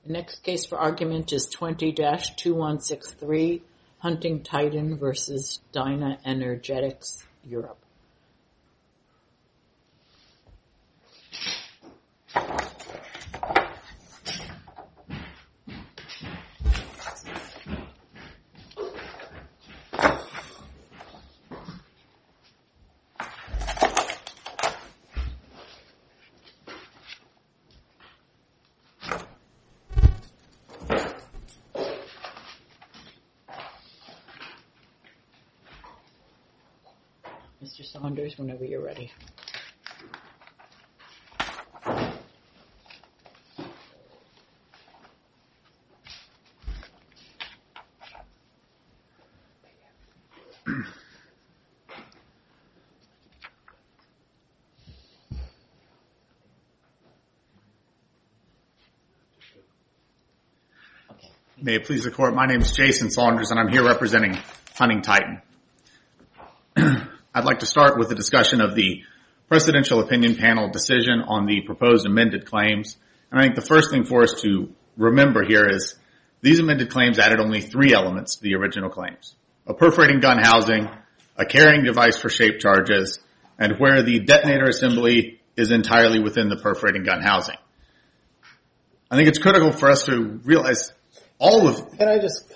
The next case for argument is 20-2163, Hunting Titan versus Dyna Energetics Europe. Mr. Saunders, whenever you're ready. May it please the Court, my name is Jason Saunders and I'm here representing Hunting Titan. I'd like to start with a discussion of the Presidential Opinion Panel decision on the proposed amended claims. And I think the first thing for us to remember here is these amended claims added only 3 elements to the original claims. A perforating gun housing, a carrying device for shaped charges, and where the detonator assembly is entirely within the perforating gun housing. I think it's critical for us to realize all of... Can I just...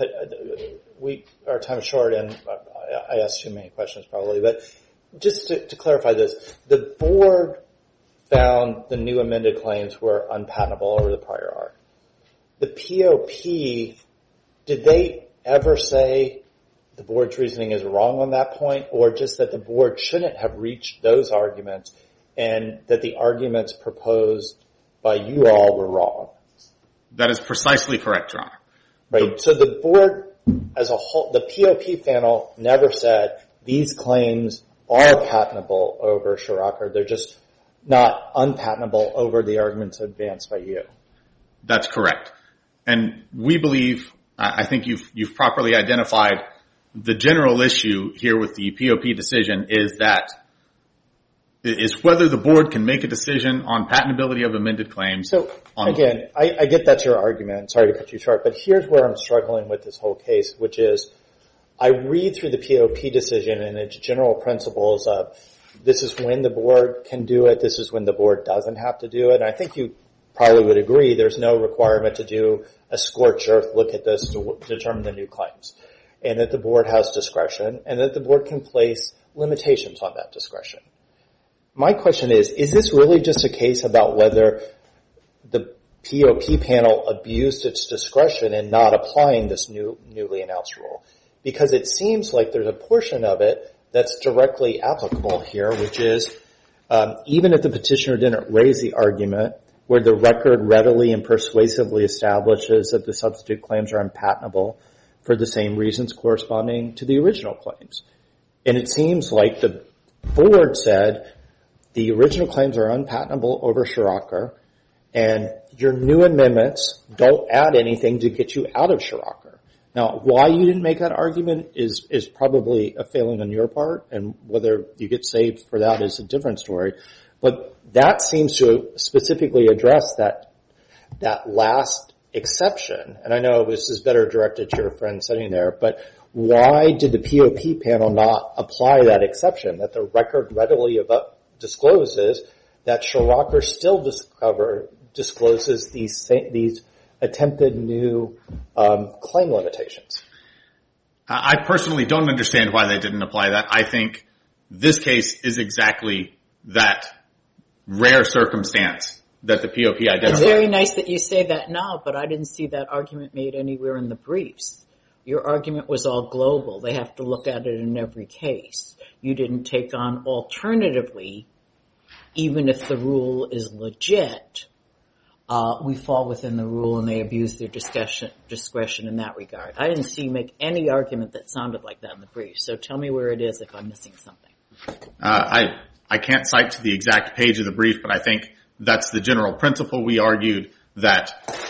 Our time is short and I asked too many questions probably, but just to clarify this, the board found the new amended claims were unpatentable over the prior art. The POP, did they ever say the board's reasoning is wrong on that point, or just that the board shouldn't have reached those arguments and that the arguments proposed by you all were wrong? That is precisely correct, Your Honor. Right. So the board as a whole, the POP panel never said these claims are patentable over Schirracher. They're just not unpatentable over the arguments advanced by you. That's correct. And we believe, I think you've properly identified the general issue here with the POP decision is whether the board can make a decision on patentability of amended claims. So, again, I get that's your argument. Sorry to cut you short, but here's where I'm struggling with this whole case, which is I read through the POP decision and its general principles of this is when the board can do it, this is when the board doesn't have to do it. And I think you probably would agree there's no requirement to do a scorched earth look at this to determine the new claims, and that the board has discretion, and that the board can place limitations on that discretion. My question is this really just a case about whether the POP panel abused its discretion in not applying this newly announced rule? Because it seems like there's a portion of it that's directly applicable here, which is even if the petitioner didn't raise the argument where the record readily and persuasively establishes that the substitute claims are unpatentable for the same reasons corresponding to the original claims. And it seems like the board said the original claims are unpatentable over Schirracher, and your new amendments don't add anything to get you out of Schirracher. Now, why you didn't make that argument is probably a failing on your part, and whether you get saved for that is a different story. But that seems to specifically address that last exception. And I know this is better directed to your friend sitting there, but why did the POP panel not apply that exception, that the record readily discloses that Schirracher still discloses these attempted new claim limitations? I personally don't understand why they didn't apply that. I think this case is exactly that rare circumstance that the POP identified. It's very nice that you say that now, but I didn't see that argument made anywhere in the briefs. Your argument was all global. They have to look at it in every case. You didn't take on alternatively, even if the rule is legit, we fall within the rule and they abuse their discretion in that regard. I didn't see you make any argument that sounded like that in the brief. So tell me where it is if I'm missing something. I can't cite to the exact page of the brief, but I think that's the general principle. We argued that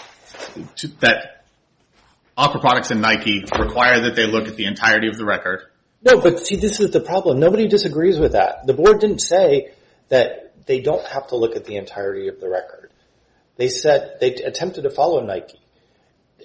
Aqua Products and Nike require that they look at the entirety of the record. No, but see, this is the problem. Nobody disagrees with that. The board didn't say that they don't have to look at the entirety of the record. They said they attempted to follow Nike.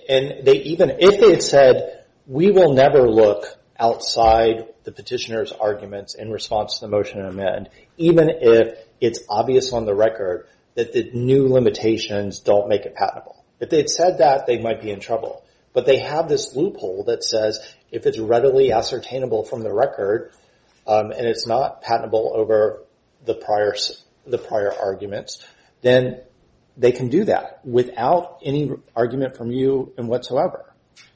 And if they had said, we will never look outside the petitioner's arguments in response to the motion to amend, even if it's obvious on the record that the new limitations don't make it patentable. If they had said that, they might be in trouble. But they have this loophole that says if it's readily ascertainable from the record, and it's not patentable over the prior arguments, then they can do that without any argument from you and whatsoever.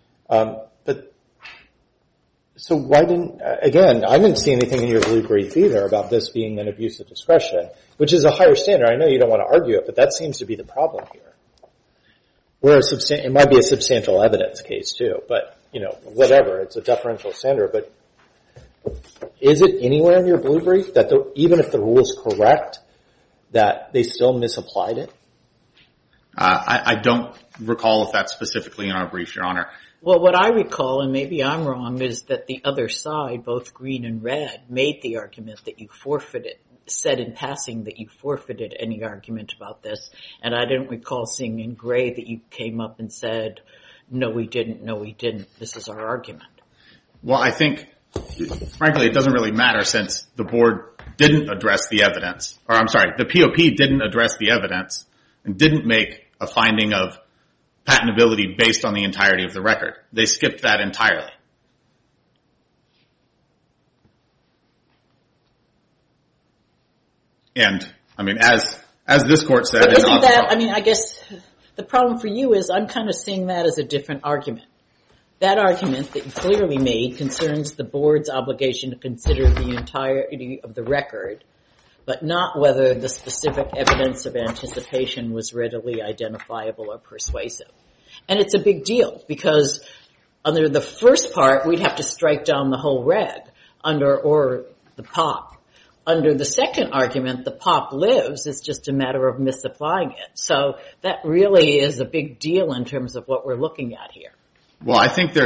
So why again, I didn't see anything in your blue brief either about this being an abuse of discretion, which is a higher standard. I know you don't want to argue it, but that seems to be the problem here. Where it might be a substantial evidence case too, but, whatever, it's a deferential standard, but is it anywhere in your blue brief that even if the rule is correct, that they still misapplied it? I don't recall if that's specifically in our brief, Your Honor. Well, what I recall, and maybe I'm wrong, is that the other side, both green and red, made the argument that you forfeited, said in passing that you forfeited any argument about this. And I didn't recall seeing in gray that you came up and said, no, we didn't, this is our argument. Well, I think, frankly, it doesn't really matter since the board didn't address the evidence. Or, I'm sorry, the POP didn't address the evidence and didn't make a finding of patentability based on the entirety of the record. They skipped that entirely. And, as this court said... But isn't that, I guess the problem for you is I'm kind of seeing that as a different argument. That argument that you clearly made concerns the board's obligation to consider the entirety of the record, but not whether the specific evidence of anticipation was readily identifiable or persuasive. And it's a big deal because under the first part, we'd have to strike down the whole reg or the POP. Under the second argument, the POP lives. It's just a matter of misapplying it. So that really is a big deal in terms of what we're looking at here. Well, I think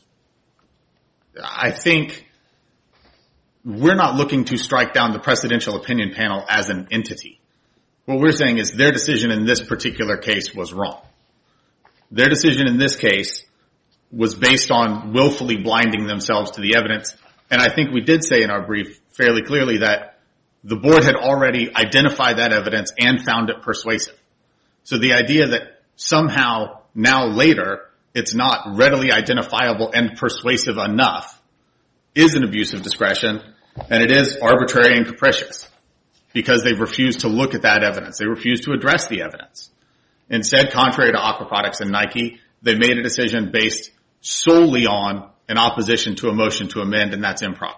we're not looking to strike down the Presidential Opinion Panel as an entity. What we're saying is their decision in this particular case was wrong. Their decision in this case was based on willfully blinding themselves to the evidence. And I think we did say in our brief fairly clearly that the board had already identified that evidence and found it persuasive. So the idea that somehow now later it's not readily identifiable and persuasive enough is an abuse of discretion, and it is arbitrary and capricious because they refused to look at that evidence. They refused to address the evidence. Instead, contrary to Aqua Products and Nike, they made a decision based solely on an opposition to a motion to amend, and that's improper.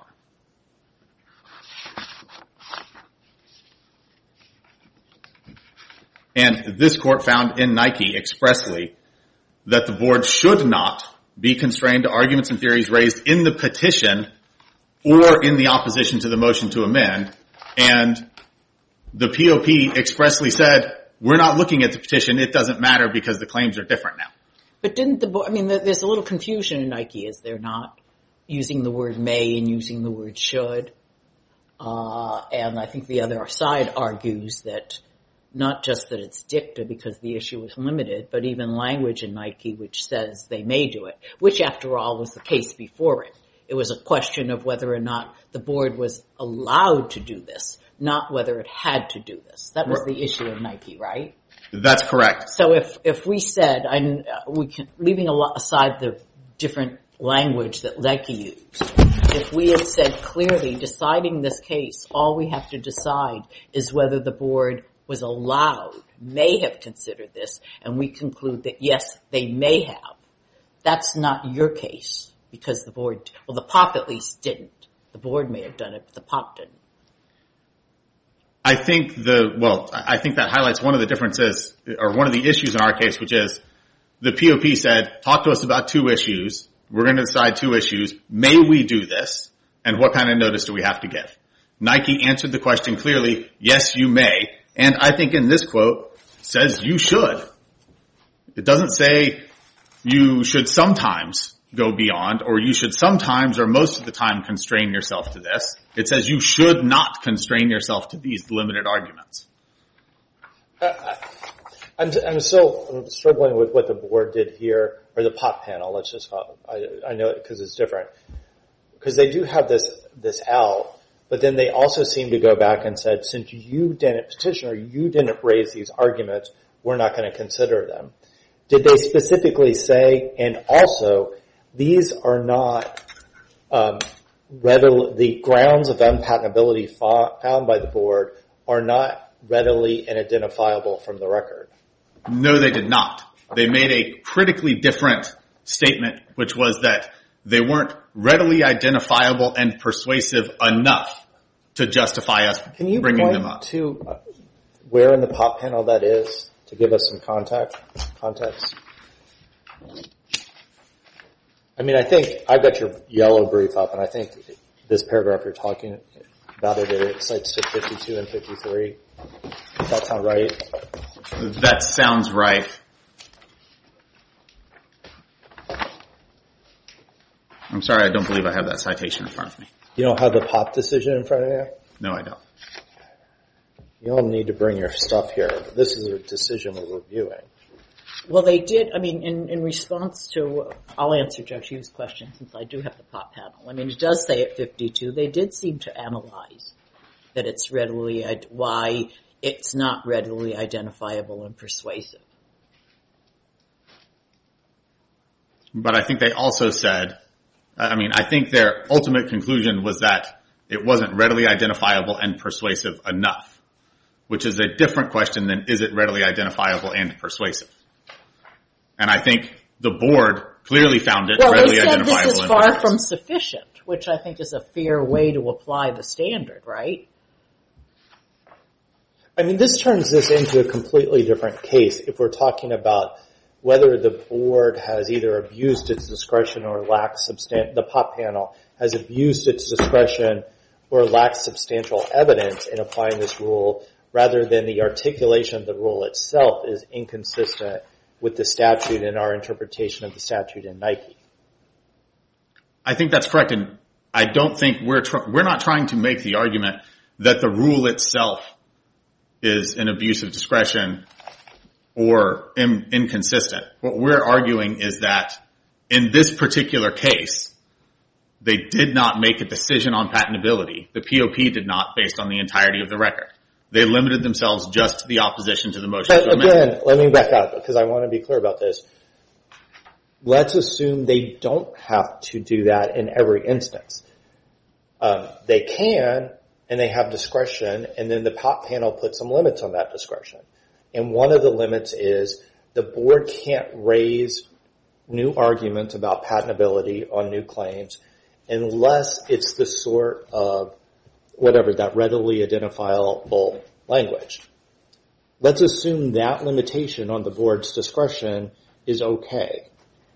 And this court found in Nike expressly that the board should not be constrained to arguments and theories raised in the petition or in the opposition to the motion to amend. And the POP expressly said, we're not looking at the petition. It doesn't matter because the claims are different now. But didn't the board, there's a little confusion in Nike, is there not? Using the word may and using the word should. And I think the other side argues that not just that it's dicta because the issue is limited, but even language in Nike which says they may do it, which after all was the case before it. It was a question of whether or not the board was allowed to do this, not whether it had to do this. That was the issue in Nike, right? That's correct. So if we said, leaving aside the different language that Nike used, if we had said clearly deciding this case, all we have to decide is whether the board was allowed, may have considered this, and we conclude that yes, they may have. That's not your case because the board, well, the POP at least didn't. The board may have done it, but the POP didn't. I think that highlights one of the differences, or one of the issues in our case, which is the POP said, talk to us about two issues. We're going to decide two issues. May we do this? And what kind of notice do we have to give? Nike answered the question clearly, yes, you may. And I think in this quote says you should. It doesn't say you should sometimes go beyond, or you should sometimes or most of the time constrain yourself to this. It says you should not constrain yourself to these limited arguments. I I'm still struggling with what the board did here, or the POP panel. Let's just call it. I know it because it's different. Because they do have this out, but then they also seem to go back and said, since petitioner, you didn't raise these arguments, we're not going to consider them. Did they specifically say, and also, these are not the grounds of unpatentability found by the board are not readily and identifiable from the record? No, they did not. They made a critically different statement, which was that they weren't readily identifiable and persuasive enough to justify us bringing them up. Can you point to where in the POP panel that is to give us some context? I mean, I think I've got your yellow brief up, and I think this paragraph you're talking about it cites to 52 and 53. Does that sound right? That sounds right. I'm sorry, I don't believe I have that citation in front of me. You don't have the POP decision in front of you? No, I don't. You don't need to bring your stuff here. This is a decision we're reviewing. Well, they did, I mean, in response to, I'll answer Judge Hughes' question since I do have the POP panel. I mean, it does say at 52, they did seem to analyze that it's why it's not readily identifiable and persuasive. But I think they also said, I think their ultimate conclusion was that it wasn't readily identifiable and persuasive enough, which is a different question than is it readily identifiable and persuasive. And I think the board clearly found it readily identifiable and persuasive. Well, they said this is far from sufficient, which I think is a fair way to apply the standard, right? I mean, this turns this into a completely different case if we're talking about whether the board has either abused its discretion or lacks the POP panel has abused its discretion or lacks substantial evidence in applying this rule, rather than the articulation of the rule itself is inconsistent with the statute and our interpretation of the statute in Nike. I think that's correct, and I don't think we're not trying to make the argument that the rule itself is an abuse of discretion or inconsistent. What we're arguing is that in this particular case, they did not make a decision on patentability. The POP did not, based on the entirety of the record. They limited themselves just to the opposition to the motion to amend. Again, let me back up because I want to be clear about this. Let's assume they don't have to do that in every instance. They can, and they have discretion, and then the POP panel puts some limits on that discretion. And one of the limits is the board can't raise new arguments about patentability on new claims unless it's the sort of whatever, that readily identifiable language. Let's assume that limitation on the board's discretion is okay.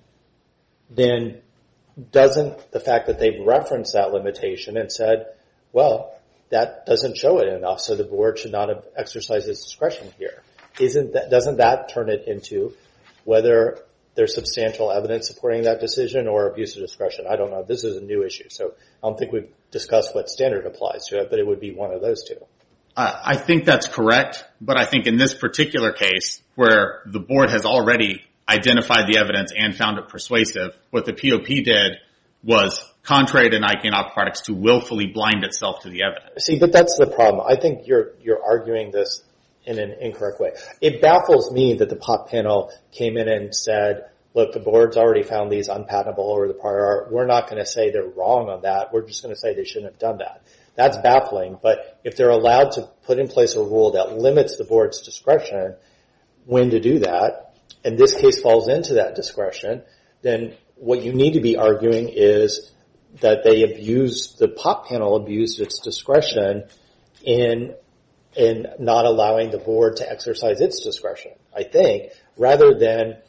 Then doesn't the fact that they've referenced that limitation and said, well, that doesn't show it enough, so the board should not have exercised its discretion here. Doesn't that turn it into whether there's substantial evidence supporting that decision or abuse of discretion? I don't know. This is a new issue, so I don't think we've discussed what standard applies to it, but it would be one of those two. I think that's correct, but I think in this particular case, where the board has already identified the evidence and found it persuasive, what the POP did was, contrary to Nike and Aqua Products, to willfully blind itself to the evidence. See, but that's the problem. I think you're arguing this in an incorrect way. It baffles me that the POP panel came in and said, look, the board's already found these unpatentable over the prior art. We're not going to say they're wrong on that. We're just going to say they shouldn't have done that. That's baffling, but if they're allowed to put in place a rule that limits the board's discretion when to do that, and this case falls into that discretion, then what you need to be arguing is that the POP panel abused its discretion in not allowing the board to exercise its discretion, I think, rather than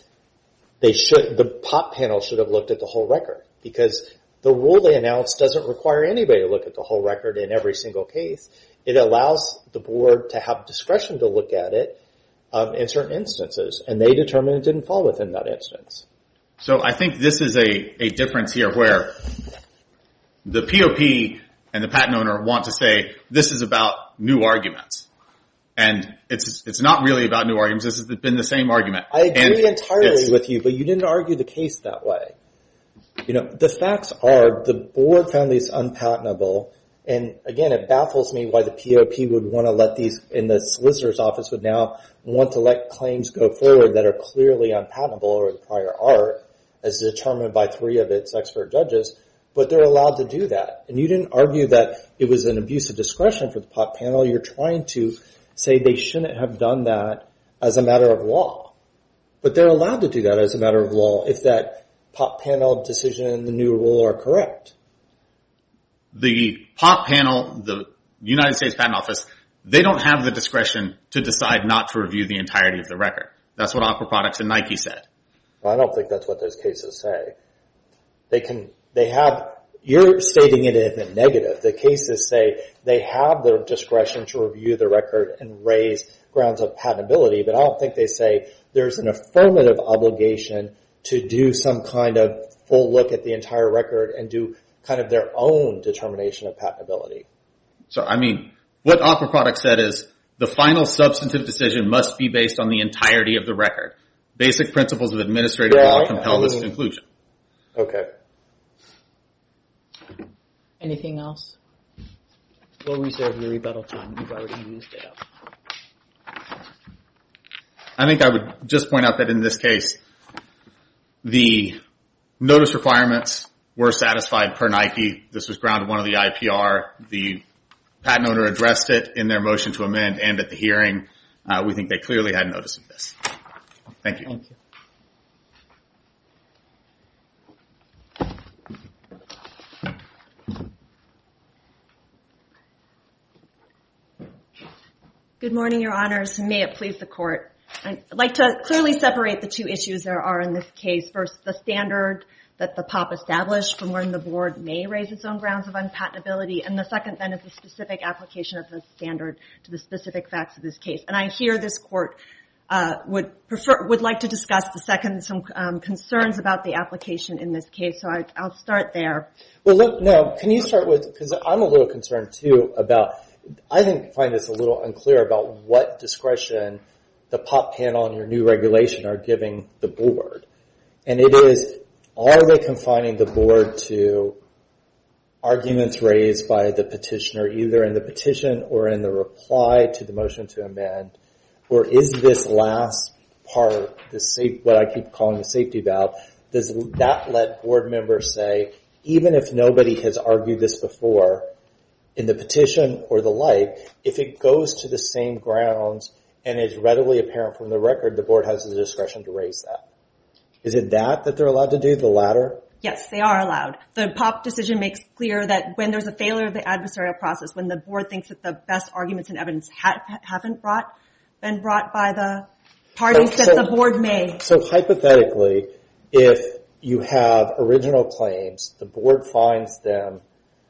the POP panel should have looked at the whole record, because the rule they announced doesn't require anybody to look at the whole record in every single case. It allows the board to have discretion to look at it in certain instances, and they determined it didn't fall within that instance. So I think this is a difference here where the POP and the patent owner want to say this is about new arguments. And it's not really about new arguments. This has been the same argument. I agree entirely with you, but you didn't argue the case that way. The facts are the board found these unpatentable. And again, it baffles me why the POP would want to let these, in the solicitor's office would now want to let claims go forward that are clearly unpatentable or the prior art as determined by 3 of its expert judges, but they're allowed to do that. And you didn't argue that it was an abuse of discretion for the POP panel. You're trying to say they shouldn't have done that as a matter of law. But they're allowed to do that as a matter of law if that POP panel decision and the new rule are correct. The POP panel, the United States Patent Office, they don't have the discretion to decide not to review the entirety of the record. That's what Aqua Products and Nike said. Well, I don't think that's what those cases say. You're stating it in the negative. The cases say they have the discretion to review the record and raise grounds of patentability, but I don't think they say there's an affirmative obligation to do some kind of full look at the entire record and do kind of their own determination of patentability. So, what Aqua Products said is the final substantive decision must be based on the entirety of the record. Basic principles of administrative law compel this conclusion. Okay. Anything else? We'll reserve your rebuttal time. You've already used it up. I think I would just point out that in this case, the notice requirements were satisfied per Nike. This was ground one of the IPR. The patent owner addressed it in their motion to amend and at the hearing. We think they clearly had notice of this. Thank you. Thank you. Good morning, Your Honors, and may it please the Court. I'd like to clearly separate the 2 issues there are in this case. First, the standard that the POP established from when the board may raise its own grounds of unpatentability, and the second then is the specific application of the standard to the specific facts of this case. And I hear this Court would like to discuss the second, some concerns about the application in this case, so I'll start there. Well, look, no, can you start with, because I'm a little concerned too about, I find this a little unclear about what discretion the POP panel and your new regulation are giving the board. And it is, are they confining the board to arguments raised by the petitioner either in the petition or in the reply to the motion to amend? Or is this last part, what I keep calling the safety valve, does that let board members say, even if nobody has argued this before, in the petition or the like, if it goes to the same grounds and is readily apparent from the record, the board has the discretion to raise that. Is it that they're allowed to do, the latter? Yes, they are allowed. The POP decision makes clear that when there's a failure of the adversarial process, when the board thinks that the best arguments and evidence haven't been brought by the parties, that the board may. So hypothetically, if you have original claims, the board finds them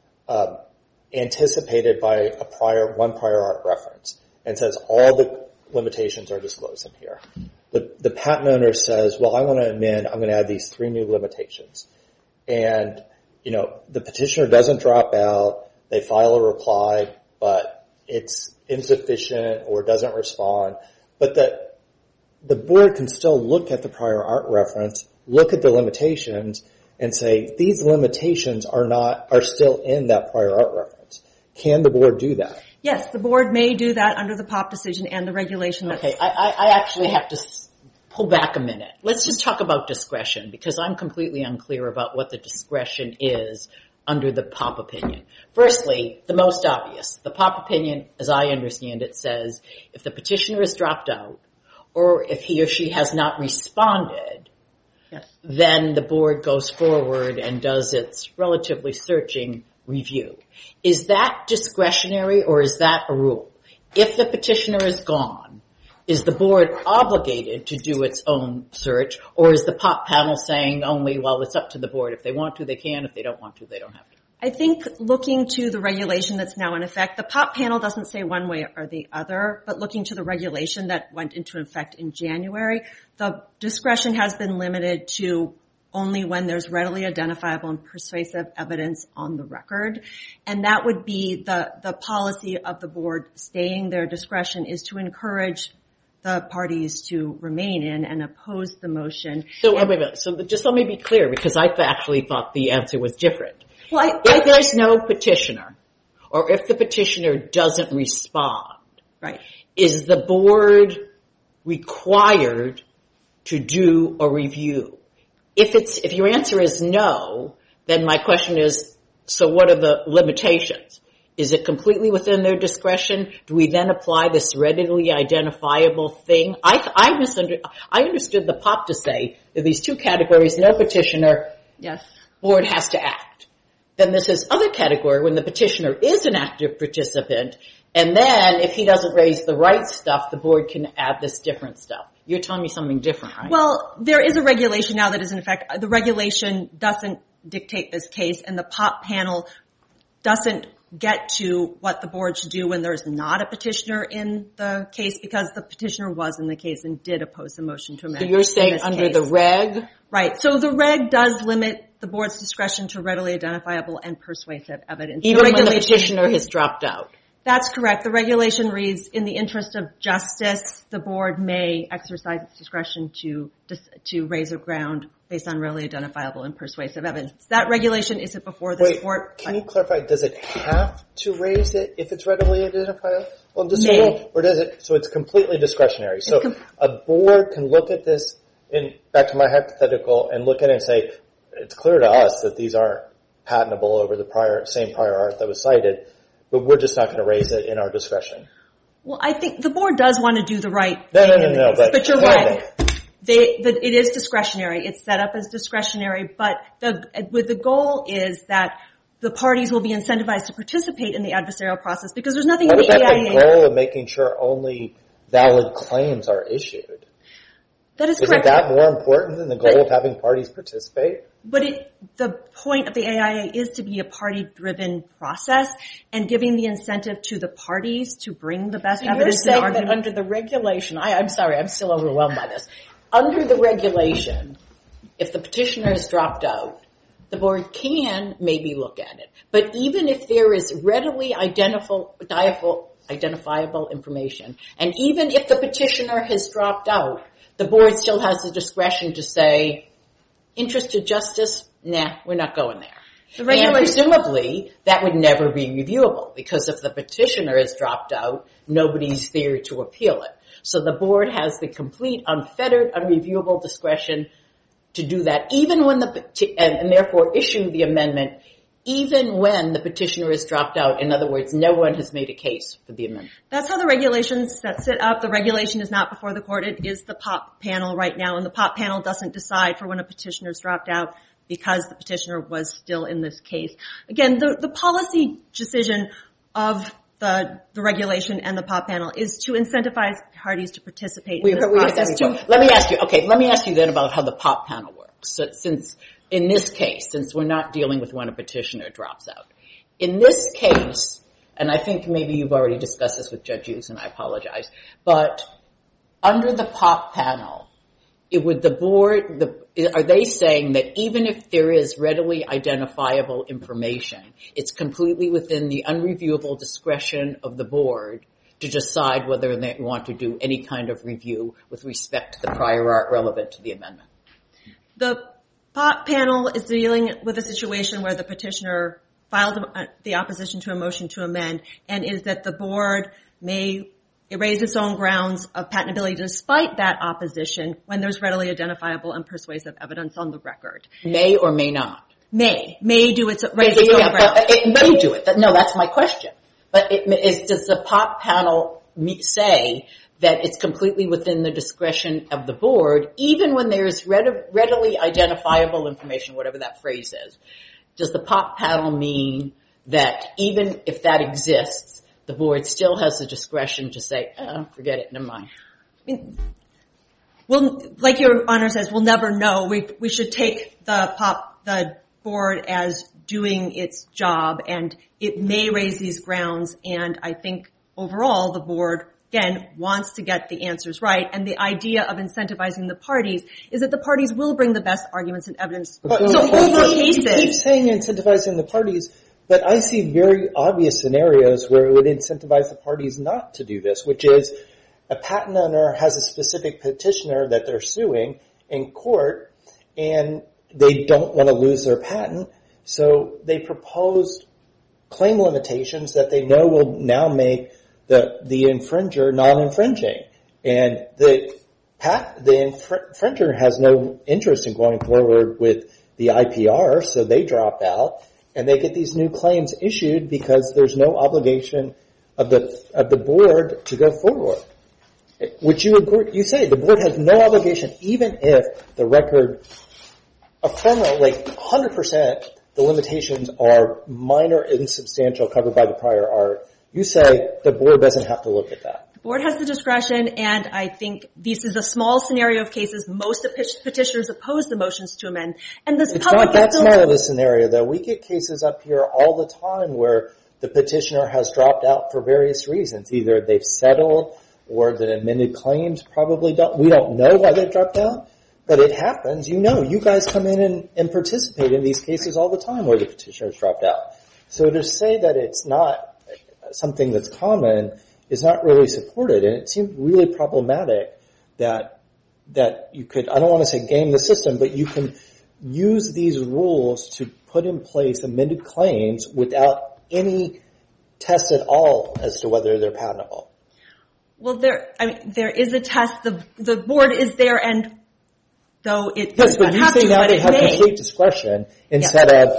anticipated by one prior art reference and says all the limitations are disclosed in here. The patent owner says, well, I want to amend, I'm going to add these 3 new limitations. And, the petitioner doesn't drop out, they file a reply, but it's insufficient or doesn't respond. But the board can still look at the prior art reference, look at the limitations, and say, these limitations are still in that prior art reference. Can the board do that? Yes, the board may do that under the POP decision and the regulation. Okay, I actually have to pull back a minute. Let's just talk about discretion, because I'm completely unclear about what the discretion is under the POP opinion. Firstly, the most obvious. The POP opinion, as I understand it, says if the petitioner has dropped out or if he or she has not responded, yes, then the board goes forward and does its relatively searching review. Is that discretionary or is that a rule? If the petitioner is gone, is the board obligated to do its own search, or is the POP panel saying only, well, it's up to the board. If they want to, they can. If they don't want to, they don't have to? I think looking to the regulation that's now in effect, the POP panel doesn't say one way or the other, but looking to the regulation that went into effect in January, the discretion has been limited to only when there's readily identifiable and persuasive evidence on the record. And that would be the policy of the board staying their discretion is to encourage the parties to remain in and oppose the motion. So wait a minute. So just let me be clear, because I actually thought the answer was different. Well, if there's no petitioner, or if the petitioner doesn't respond, right, is the board required to do a review? If your answer is no, then my question is, so what are the limitations? Is it completely within their discretion? Do we then apply this readily identifiable thing? I understood the POP to say that these two categories, no petitioner, yes, board has to act. Then there's this other category when the petitioner is an active participant, and then if he doesn't raise the right stuff, the board can add this different stuff. You're telling me something different, right? Well, there is a regulation now that is in effect. The regulation doesn't dictate this case, and the POP panel doesn't get to what the board should do when there's not a petitioner in the case, because the petitioner was in the case and did oppose the motion to amend. So you're saying under the reg? Right. So the reg does limit the board's discretion to readily identifiable and persuasive evidence. Even when the petitioner has dropped out? That's correct. The regulation reads, in the interest of justice, the board may exercise its discretion to raise a ground based on readily identifiable and persuasive evidence. That regulation isn't before this court. Can you clarify, does it have to raise it if it's readily identifiable? Or does it, so it's completely discretionary. So a board can look at this, and back to my hypothetical, and look at it and say, it's clear to us that these aren't patentable over the same prior art that was cited, but we're just not going to raise it in our discretion. Well, I think the board does want to do the right thing. No, but you're right. It is discretionary. It's set up as discretionary, but the goal is that the parties will be incentivized to participate in the adversarial process, because there's nothing in the AIA. What about the goal of making sure only valid claims are issued? That is correct. Isn't that more important than the goal of having parties participate? But the point of the AIA is to be a party-driven process and giving the incentive to the parties to bring the best evidence and argument. That under the regulation, I'm sorry, I'm still overwhelmed by this. Under the regulation, if the petitioner has dropped out, the board can maybe look at it. But even if there is readily identifiable information, and even if the petitioner has dropped out, the board still has the discretion to say, interest of justice, nah, we're not going there. And presumably, that would never be reviewable, because if the petitioner has dropped out, nobody's there to appeal it. So the board has the complete, unfettered, unreviewable discretion to do that, even when and therefore issue the amendment, even when the petitioner has dropped out. In other words, no one has made a case for the amendment. That's how the regulation sets it up. The regulation is not before the court. It is the POP panel right now, and the POP panel doesn't decide for when a petitioner's dropped out because the petitioner was still in this case. Again, the policy decision of the regulation and the POP panel is to incentivize parties to participate in this process. Let me ask you then about how the POP panel works. So since in this case, since we're not dealing with when a petitioner drops out, in this case, and I think maybe you've already discussed this with Judge Hughes, and I apologize, but under the POP panel, are they saying that even if there is readily identifiable information, it's completely within the unreviewable discretion of the board to decide whether they want to do any kind of review with respect to the prior art relevant to the amendment? The POP panel is dealing with a situation where the petitioner filed the opposition to a motion to amend, and is that the board may raise its own grounds of patentability despite that opposition when there's readily identifiable and persuasive evidence on the record. May or may not? May raise its own grounds. It may do it. No, that's my question. But does the POP panel say that it's completely within the discretion of the board, even when there's readily identifiable information, whatever that phrase is? Does the POP panel mean that even if that exists, the board still has the discretion to say, forget it, never mind? Well, like Your Honor says, we'll never know. We should take the board as doing its job, and it may raise these grounds, and I think overall the board again, wants to get the answers right. And the idea of incentivizing the parties is that the parties will bring the best arguments and evidence. So over cases... You keep saying incentivizing the parties, but I see very obvious scenarios where it would incentivize the parties not to do this, which is a patent owner has a specific petitioner that they're suing in court, and they don't want to lose their patent, so they proposed claim limitations that they know will now make the infringer non-infringing. And the infringer has no interest in going forward with the IPR, so they drop out, and they get these new claims issued because there's no obligation of the board to go forward. Which you say the board has no obligation, even if the record affirmatively, 100%, the limitations are minor, insubstantial, covered by the prior art. You say the board doesn't have to look at that. The board has the discretion, and I think this is a small scenario of cases. Most petitioners oppose the motions to amend. And this it's not that small of a scenario, though. We get cases up here all the time where the petitioner has dropped out for various reasons. Either they've settled or the amended claims probably don't. We don't know why they've dropped out, but it happens. You guys come in and participate in these cases all the time where the petitioner's dropped out. So to say that it's not something that's common is not really supported, and it seems really problematic that you could, I don't want to say game the system, but you can use these rules to put in place amended claims without any test at all as to whether they're patentable. Well, there is a test. The board is there, and though it yes, but you say now they have complete discretion instead of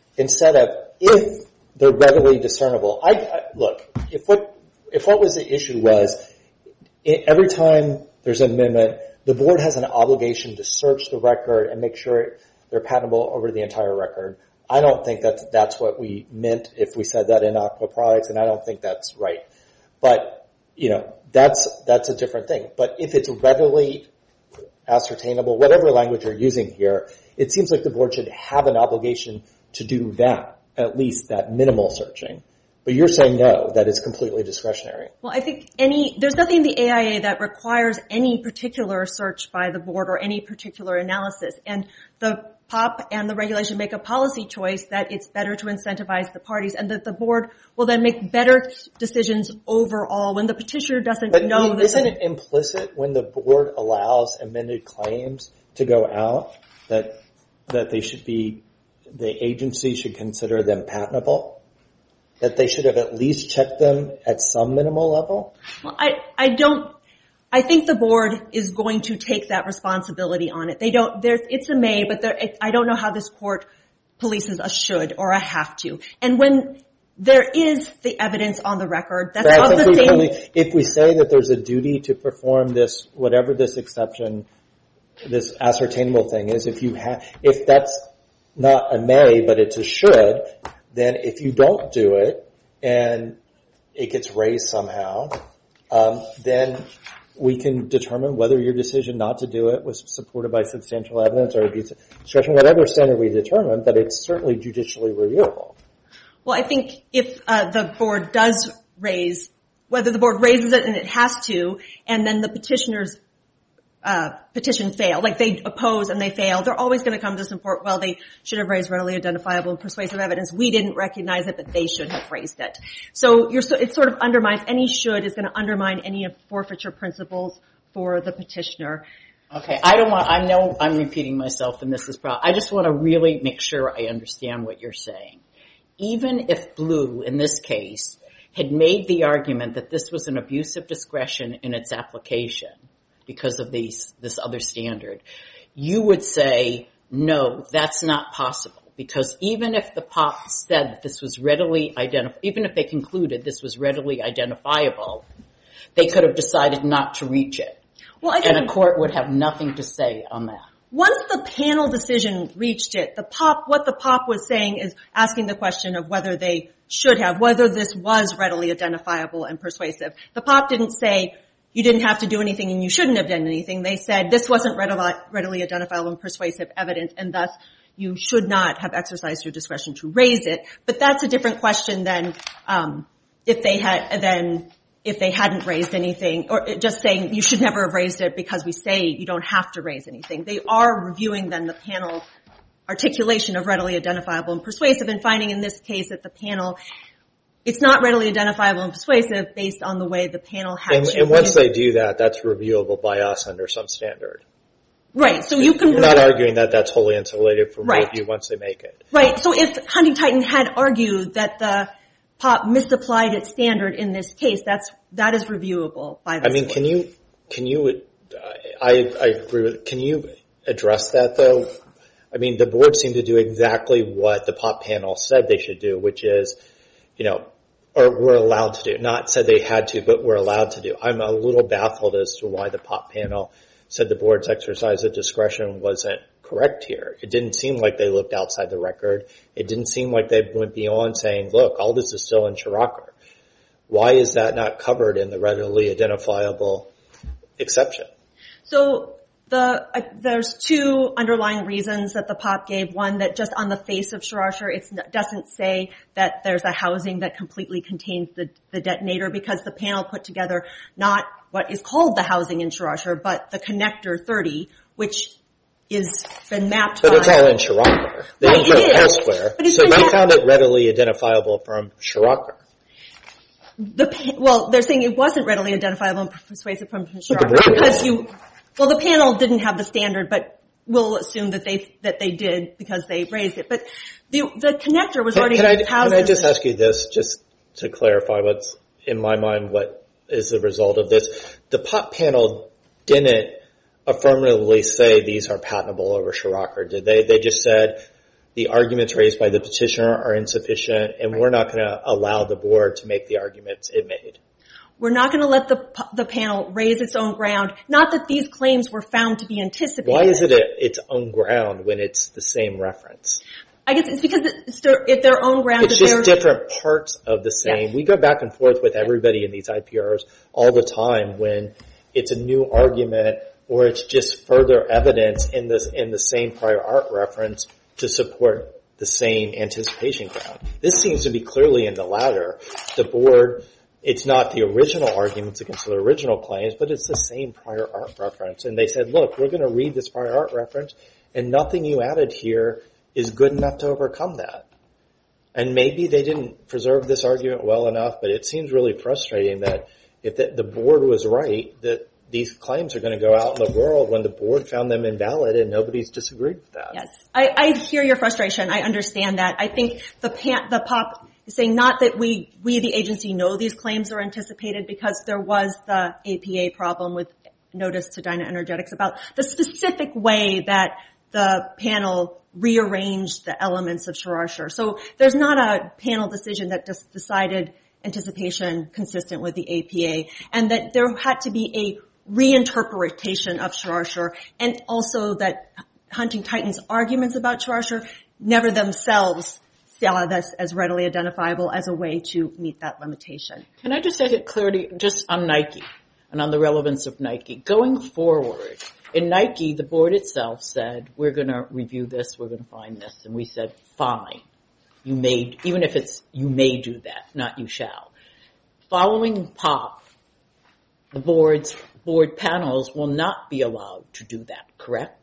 if they're readily discernible. Look, if what was the issue was every time there's an amendment, the board has an obligation to search the record and make sure they're patentable over the entire record. I don't think that's what we meant if we said that in Aqua Products, and I don't think that's right. But that's a different thing. But if it's readily ascertainable, whatever language you're using here, it seems like the board should have an obligation to do that, at least that minimal searching. But you're saying no, that it's completely discretionary. Well, I think there's nothing in the AIA that requires any particular search by the board or any particular analysis. And the POP and the regulation make a policy choice that it's better to incentivize the parties and that the board will then make better decisions overall when the petitioner doesn't know. But isn't it implicit when the board allows amended claims to go out that they should be, the agency should consider them patentable? That they should have at least checked them at some minimal level? Well, I think the board is going to take that responsibility on it. It's a may, but I don't know how this court polices a should or a have to. And when there is the evidence on the record, that's of the same. If we say that there's a duty to perform this, whatever this exception, this ascertainable thing is, if that's not a may, but it's a should, then if you don't do it and it gets raised somehow, then we can determine whether your decision not to do it was supported by substantial evidence or abuse of discretion, whatever standard we determine, but it's certainly judicially reviewable. Well, I think if the board does whether the board raises it and it has to, and then the petitioner's petition fail, like they oppose and they fail, they're always going to come to support, well, they should have raised readily identifiable and persuasive evidence. We didn't recognize it, but they should have raised it. So it sort of undermines, any should is going to undermine any of forfeiture principles for the petitioner. Okay, I know I'm repeating myself and this is I just want to really make sure I understand what you're saying. Even if Blue, in this case, had made the argument that this was an abuse of discretion in its application, because of this other standard, you would say, no, that's not possible. Because even if the POP said that this was readily identifiable, even if they concluded this was readily identifiable, they could have decided not to reach it. Well, and a court would have nothing to say on that. Once the panel decision reached it, what the POP was saying is asking the question of whether they should have, whether this was readily identifiable and persuasive. The POP didn't say, you didn't have to do anything and you shouldn't have done anything. They said this wasn't readily identifiable and persuasive evidence, and thus you should not have exercised your discretion to raise it. But that's a different question than if they had then if they hadn't raised anything, or just saying you should never have raised it because we say you don't have to raise anything. They are reviewing then the panel's articulation of readily identifiable and persuasive, and finding in this case that the panel, it's not readily identifiable and persuasive based on the way the panel had to. And once they do that, that's reviewable by us under some standard. Right. So you can. You're not arguing that that's wholly insulated from Right. review once they make it. Right. So if Hunting Titan had argued that the POP misapplied its standard in this case, that is reviewable by this court. Can you, I agree with, can you address that though? I mean, the board seemed to do exactly what the POP panel said they should do, which is, or were allowed to do. Not said they had to, but were allowed to do. I'm a little baffled as to why the POP panel said the board's exercise of discretion wasn't correct here. It didn't seem like they looked outside the record. It didn't seem like they went beyond saying, look, all this is still in Chiracar. Why is that not covered in the readily identifiable exception? So there's two underlying reasons that the POP gave. One, that just on the face of Chiracar, it doesn't say that there's a housing that completely contains the detonator, because the panel put together not what is called the housing in Chiracar, but the connector 30, which is been mapped But by... it's all in Chiracar. They didn't put it elsewhere. So they found it readily identifiable from Chiracar. Well, they're saying it wasn't readily identifiable and persuasive from Chiracar because the panel didn't have the standard, but we'll assume that they did because they raised it. But the connector was already housed. Can I just ask you this, just to clarify what's in my mind, what is the result of this? The POP panel didn't affirmatively say these are patentable over Chiracar, did they? They just said the arguments raised by the petitioner are insufficient, and we're not going to allow the board to make the arguments it made. We're not going to let the panel raise its own ground. Not that these claims were found to be anticipated. Why is it its own ground when it's the same reference? I guess it's because it's their own ground. It's just different parts of the same. Yes. We go back and forth with everybody in these IPRs all the time when it's a new argument or it's just further evidence in the same prior art reference to support the same anticipation ground. This seems to be clearly in the latter. The board, it's not the original arguments against the original claims, but it's the same prior art reference. And they said, look, we're going to read this prior art reference, and nothing you added here is good enough to overcome that. And maybe they didn't preserve this argument well enough, but it seems really frustrating that if the board was right, that these claims are going to go out in the world when the board found them invalid and nobody's disagreed with that. Yes, I hear your frustration. I understand that. I think the POP is saying not that we the agency know these claims are anticipated, because there was the APA problem with notice to DynaEnergetics about the specific way that the panel rearranged the elements of Chiracar. So there's not a panel decision that just decided anticipation consistent with the APA, and that there had to be a reinterpretation of Chiracar, and also that Hunting Titan's arguments about Chiracar never themselves saw this as readily identifiable as a way to meet that limitation. Can I just add clarity just on Nike and on the relevance of Nike? Going forward, in Nike, the board itself said, we're going to review this, we're going to find this. And we said, fine. Even if it's, you may do that, not you shall. Following POP, the board panels will not be allowed to do that, correct?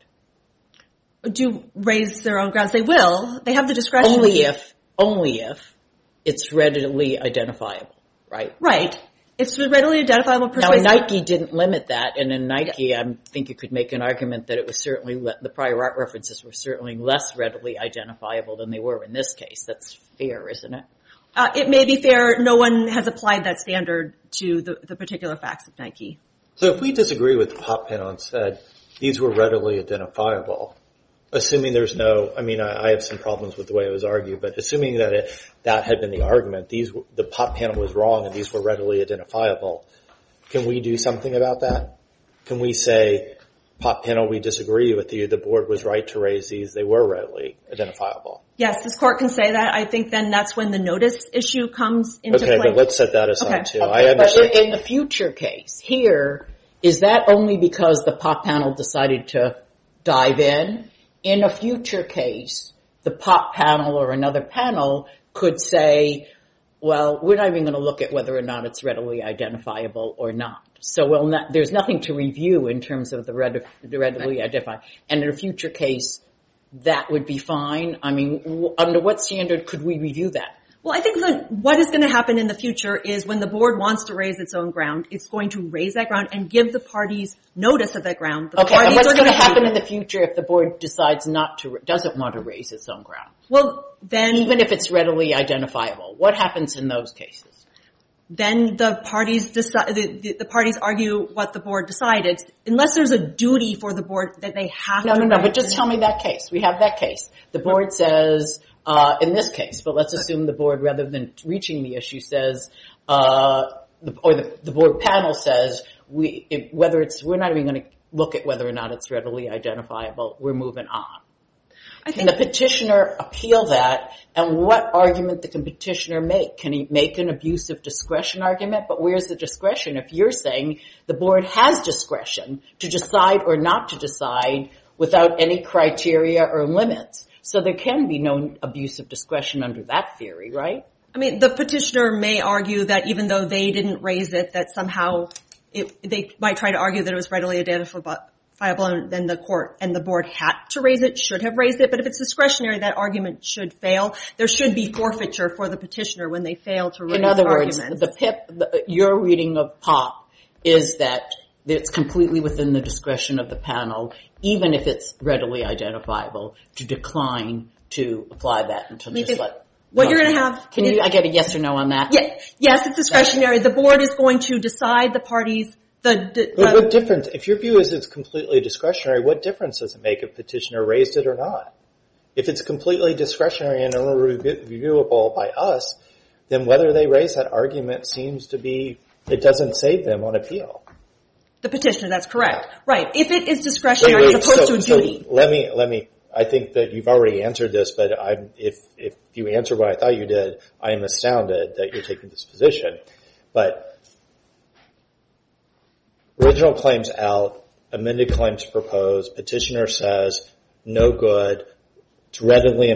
Do raise their own grounds. They will. They have the discretion. Only if it's readily identifiable, right? Right. It's readily identifiable. Now, Nike didn't limit that, and in Nike, I think you could make an argument that it was certainly, the prior art references were certainly less readily identifiable than they were in this case. That's fair, isn't it? It may be fair. No one has applied that standard to the particular facts of Nike. So if we disagree with the POP panel and said these were readily identifiable, assuming there's no, I have some problems with the way it was argued, but assuming that that had been the argument, the POP panel was wrong and these were readily identifiable, can we do something about that? Can we say, POP panel, we disagree with you, the board was right to raise these, they were readily identifiable? Yes, this court can say that. I think then that's when the notice issue comes into play. Okay, but let's set that aside too. Okay. I understand. But in the future case, here, is that only because the POP panel decided to dive in? In a future case, the POP panel or another panel could say, well, we're not even going to look at whether or not it's readily identifiable or not. So there's nothing to review in terms of the readily identified. And in a future case, that would be fine. I mean, under what standard could we review that? Well, I think that what is going to happen in the future is when the board wants to raise its own ground, it's going to raise that ground and give the parties notice of that ground. Okay, and what's going to happen in the future if the board decides doesn't want to raise its own ground? Well, then... Even if it's readily identifiable, what happens in those cases? Then the parties decide, the parties argue what the board decided, unless there's a duty for the board that they have to... No, but just tell me that case. We have that case. The board says... in this case, but let's assume the board, rather than reaching the issue, says, the board panel says, we're not even going to look at whether or not it's readily identifiable. We're moving on. Can the petitioner appeal that? And what argument can the petitioner make? Can he make an abuse of discretion argument? But where's the discretion? If you're saying the board has discretion to decide or not to decide without any criteria or limits, so there can be no abuse of discretion under that theory, right? I mean, the petitioner may argue that even though they didn't raise it, that somehow they might try to argue that it was readily identifiable, and then the court and the board had to raise it, should have raised it. But if it's discretionary, that argument should fail. There should be forfeiture for the petitioner when they fail to raise arguments. In other words, your reading of POP is that it's completely within the discretion of the panel, even if it's readily identifiable, to decline to apply that until just let... What you're going to have... I get a yes or no on that? Yes, it's discretionary. The board is going to decide the parties... what difference, if your view is it's completely discretionary, what difference does it make if petitioner raised it or not? If it's completely discretionary and unreviewable by us, then whether they raise that argument seems to be, it doesn't save them on appeal. The petitioner, that's correct. Right. If it is discretionary as opposed to a duty. Let me, I think that you've already answered this, but if you answer what I thought you did, I am astounded that you're taking this position. But original claims out, amended claims proposed, petitioner says no good, it's readily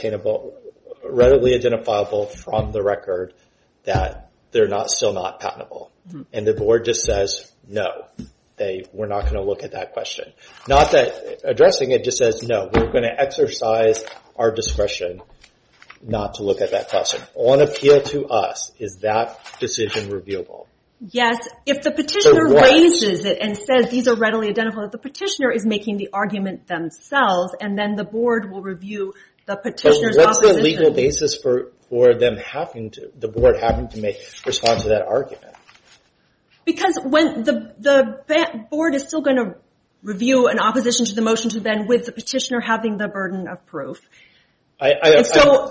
identifiable from the record that they're still not patentable. Mm-hmm. And the board just says, no, we're not going to look at that question. Not that addressing it, just says, no, we're going to exercise our discretion not to look at that question. On appeal to us, is that decision reviewable? Yes. If the petitioner raises it and says these are readily identifiable, the petitioner is making the argument themselves, and then the board will review the petitioner's opposition. What's the legal basis for them the board having to respond to that argument? Because when the board is still going to review an opposition to the motion to then with the petitioner having the burden of proof. If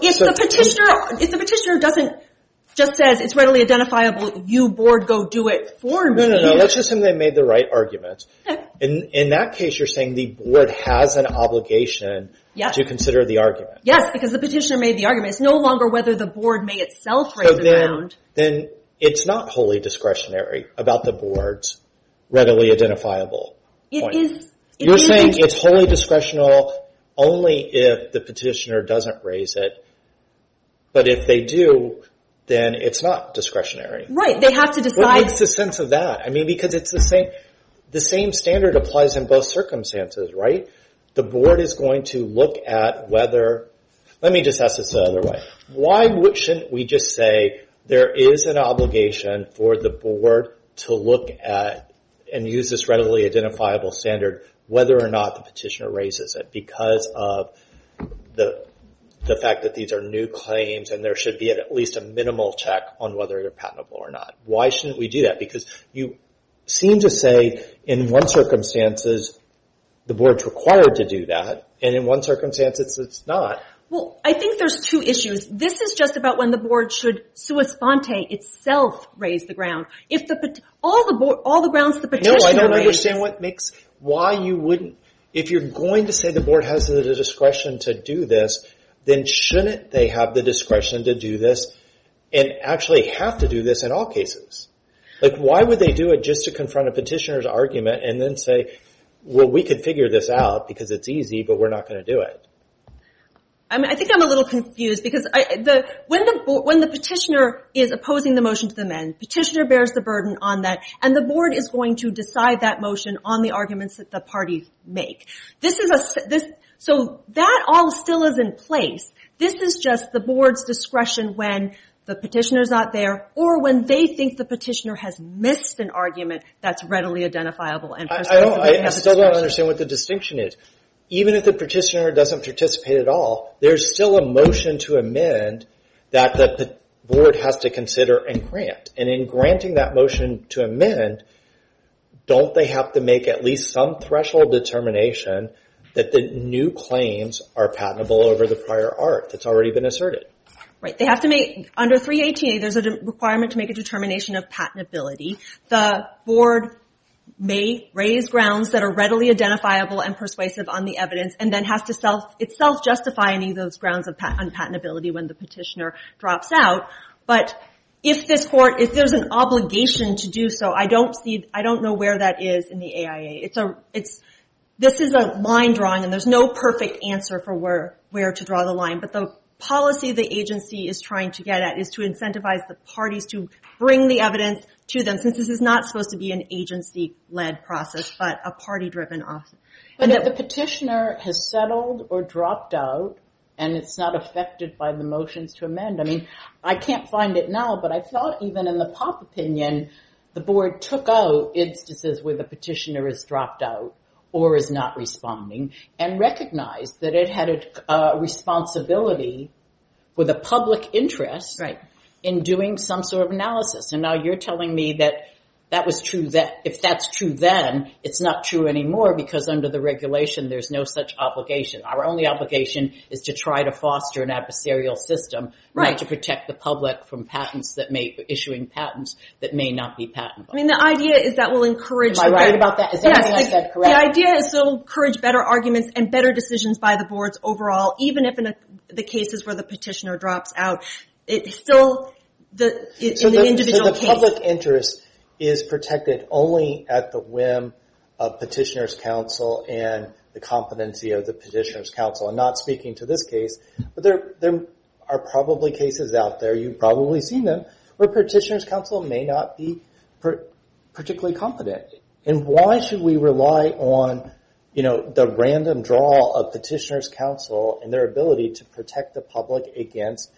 the petitioner doesn't just says it's readily identifiable, you board go do it for me. No. Let's just assume they made the right argument. Okay. In that case, you're saying the board has an obligation to consider the argument. Yes, because the petitioner made the argument. It's no longer whether the board may itself raise the ground. Then it's not wholly discretionary about the board's readily identifiable point. You're saying it's wholly discretional only if the petitioner doesn't raise it, but if they do, then it's not discretionary. Right. They have to decide. What makes the sense of that? I mean, because it's the same standard applies in both circumstances, right? The board is going to look at whether, let me just ask this the other way. Why shouldn't we just say there is an obligation for the board to look at and use this readily identifiable standard whether or not the petitioner raises it because of the fact that these are new claims and there should be at least a minimal check on whether they're patentable or not? Why shouldn't we do that? Because you seem to say in one circumstances the board's required to do that, and in one circumstance it's not. Well, I think there's two issues. This is just about when the board should sua sponte itself raise the ground. If all the grounds the petitioner No, I don't understand why you wouldn't. If you're going to say the board has the discretion to do this, then shouldn't they have the discretion to do this and actually have to do this in all cases? Like, why would they do it just to confront a petitioner's argument and then say, well, we could figure this out because it's easy, but we're not going to do it? I think I'm a little confused because when the petitioner is opposing the motion to amend, petitioner bears the burden on that, and the board is going to decide that motion on the arguments that the parties make. So that all still is in place. This is just the board's discretion when the petitioner's not there, or when they think the petitioner has missed an argument that's readily identifiable and persuasive. I still don't understand what the distinction is. Even if the petitioner doesn't participate at all, there's still a motion to amend that the board has to consider and grant. And in granting that motion to amend, don't they have to make at least some threshold determination that the new claims are patentable over the prior art that's already been asserted? Right. They have to make, under 318A, there's a requirement to make a determination of patentability. The board may raise grounds that are readily identifiable and persuasive on the evidence, and then has to itself justify any of those grounds of unpatentability when the petitioner drops out. But if there's an obligation to do so, I don't know where that is in the AIA. This is a line drawing, and there's no perfect answer for where to draw the line. But the policy the agency is trying to get at is to incentivize the parties to bring the evidence to them, since this is not supposed to be an agency-led process, but a party-driven process. But if the petitioner has settled or dropped out, and it's not affected by the motions to amend, I mean, I can't find it now, but I thought even in the POP opinion, the board took out instances where the petitioner has dropped out or is not responding, and recognized that it had a responsibility for the public interest in doing some sort of analysis. And now you're telling me that that was true, that if that's true then, it's not true anymore, because under the regulation there's no such obligation. Our only obligation is to try to foster an adversarial system, not to protect the public from issuing patents that may not be patentable. I mean, the idea is that will encourage... Am I right about that? Is everything I said correct? The idea is to encourage better arguments and better decisions by the boards overall, even if in the cases where the petitioner drops out, it's still in the individual case. So the public interest is protected only at the whim of petitioner's counsel and the competency of the petitioner's counsel. I'm not speaking to this case, but there are probably cases out there, you've probably seen them, where petitioner's counsel may not be particularly competent. And why should we rely on, the random draw of petitioner's counsel and their ability to protect the public against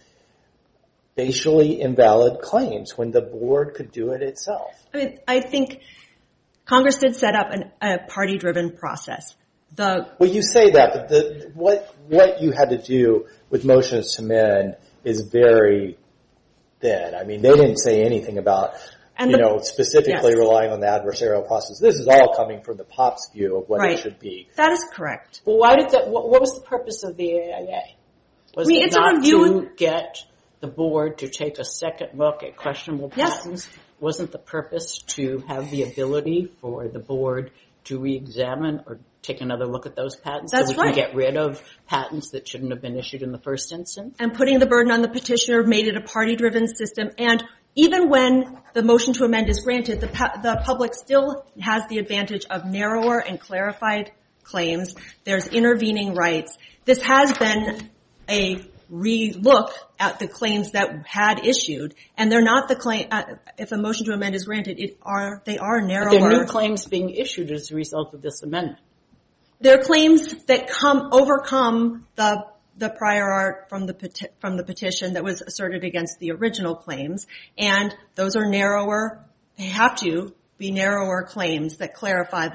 facially invalid claims when the board could do it itself? I mean, I think Congress did set up a party-driven process. Well, you say that, but what you had to do with motions to amend is very thin. I mean, they didn't say anything about, specifically relying on the adversarial process. This is all coming from the POP's view of what it should be. That is correct. Well, what was the purpose of the AIA? Was it not to get the board to take a second look at questionable patents? Wasn't the purpose to have the ability for the board to re-examine or take another look at those patents so we can get rid of patents that shouldn't have been issued in the first instance? And putting the burden on the petitioner made it a party-driven system. And even when the motion to amend is granted, the public still has the advantage of narrower and clarified claims. There's intervening rights. This has been a re-look at the claims that had issued, and they're not the claim. If a motion to amend is granted, they are narrower. But there are new claims being issued as a result of this amendment. There are claims that overcome the prior art from the petition that was asserted against the original claims, and those are narrower. They have to be narrower claims that clarify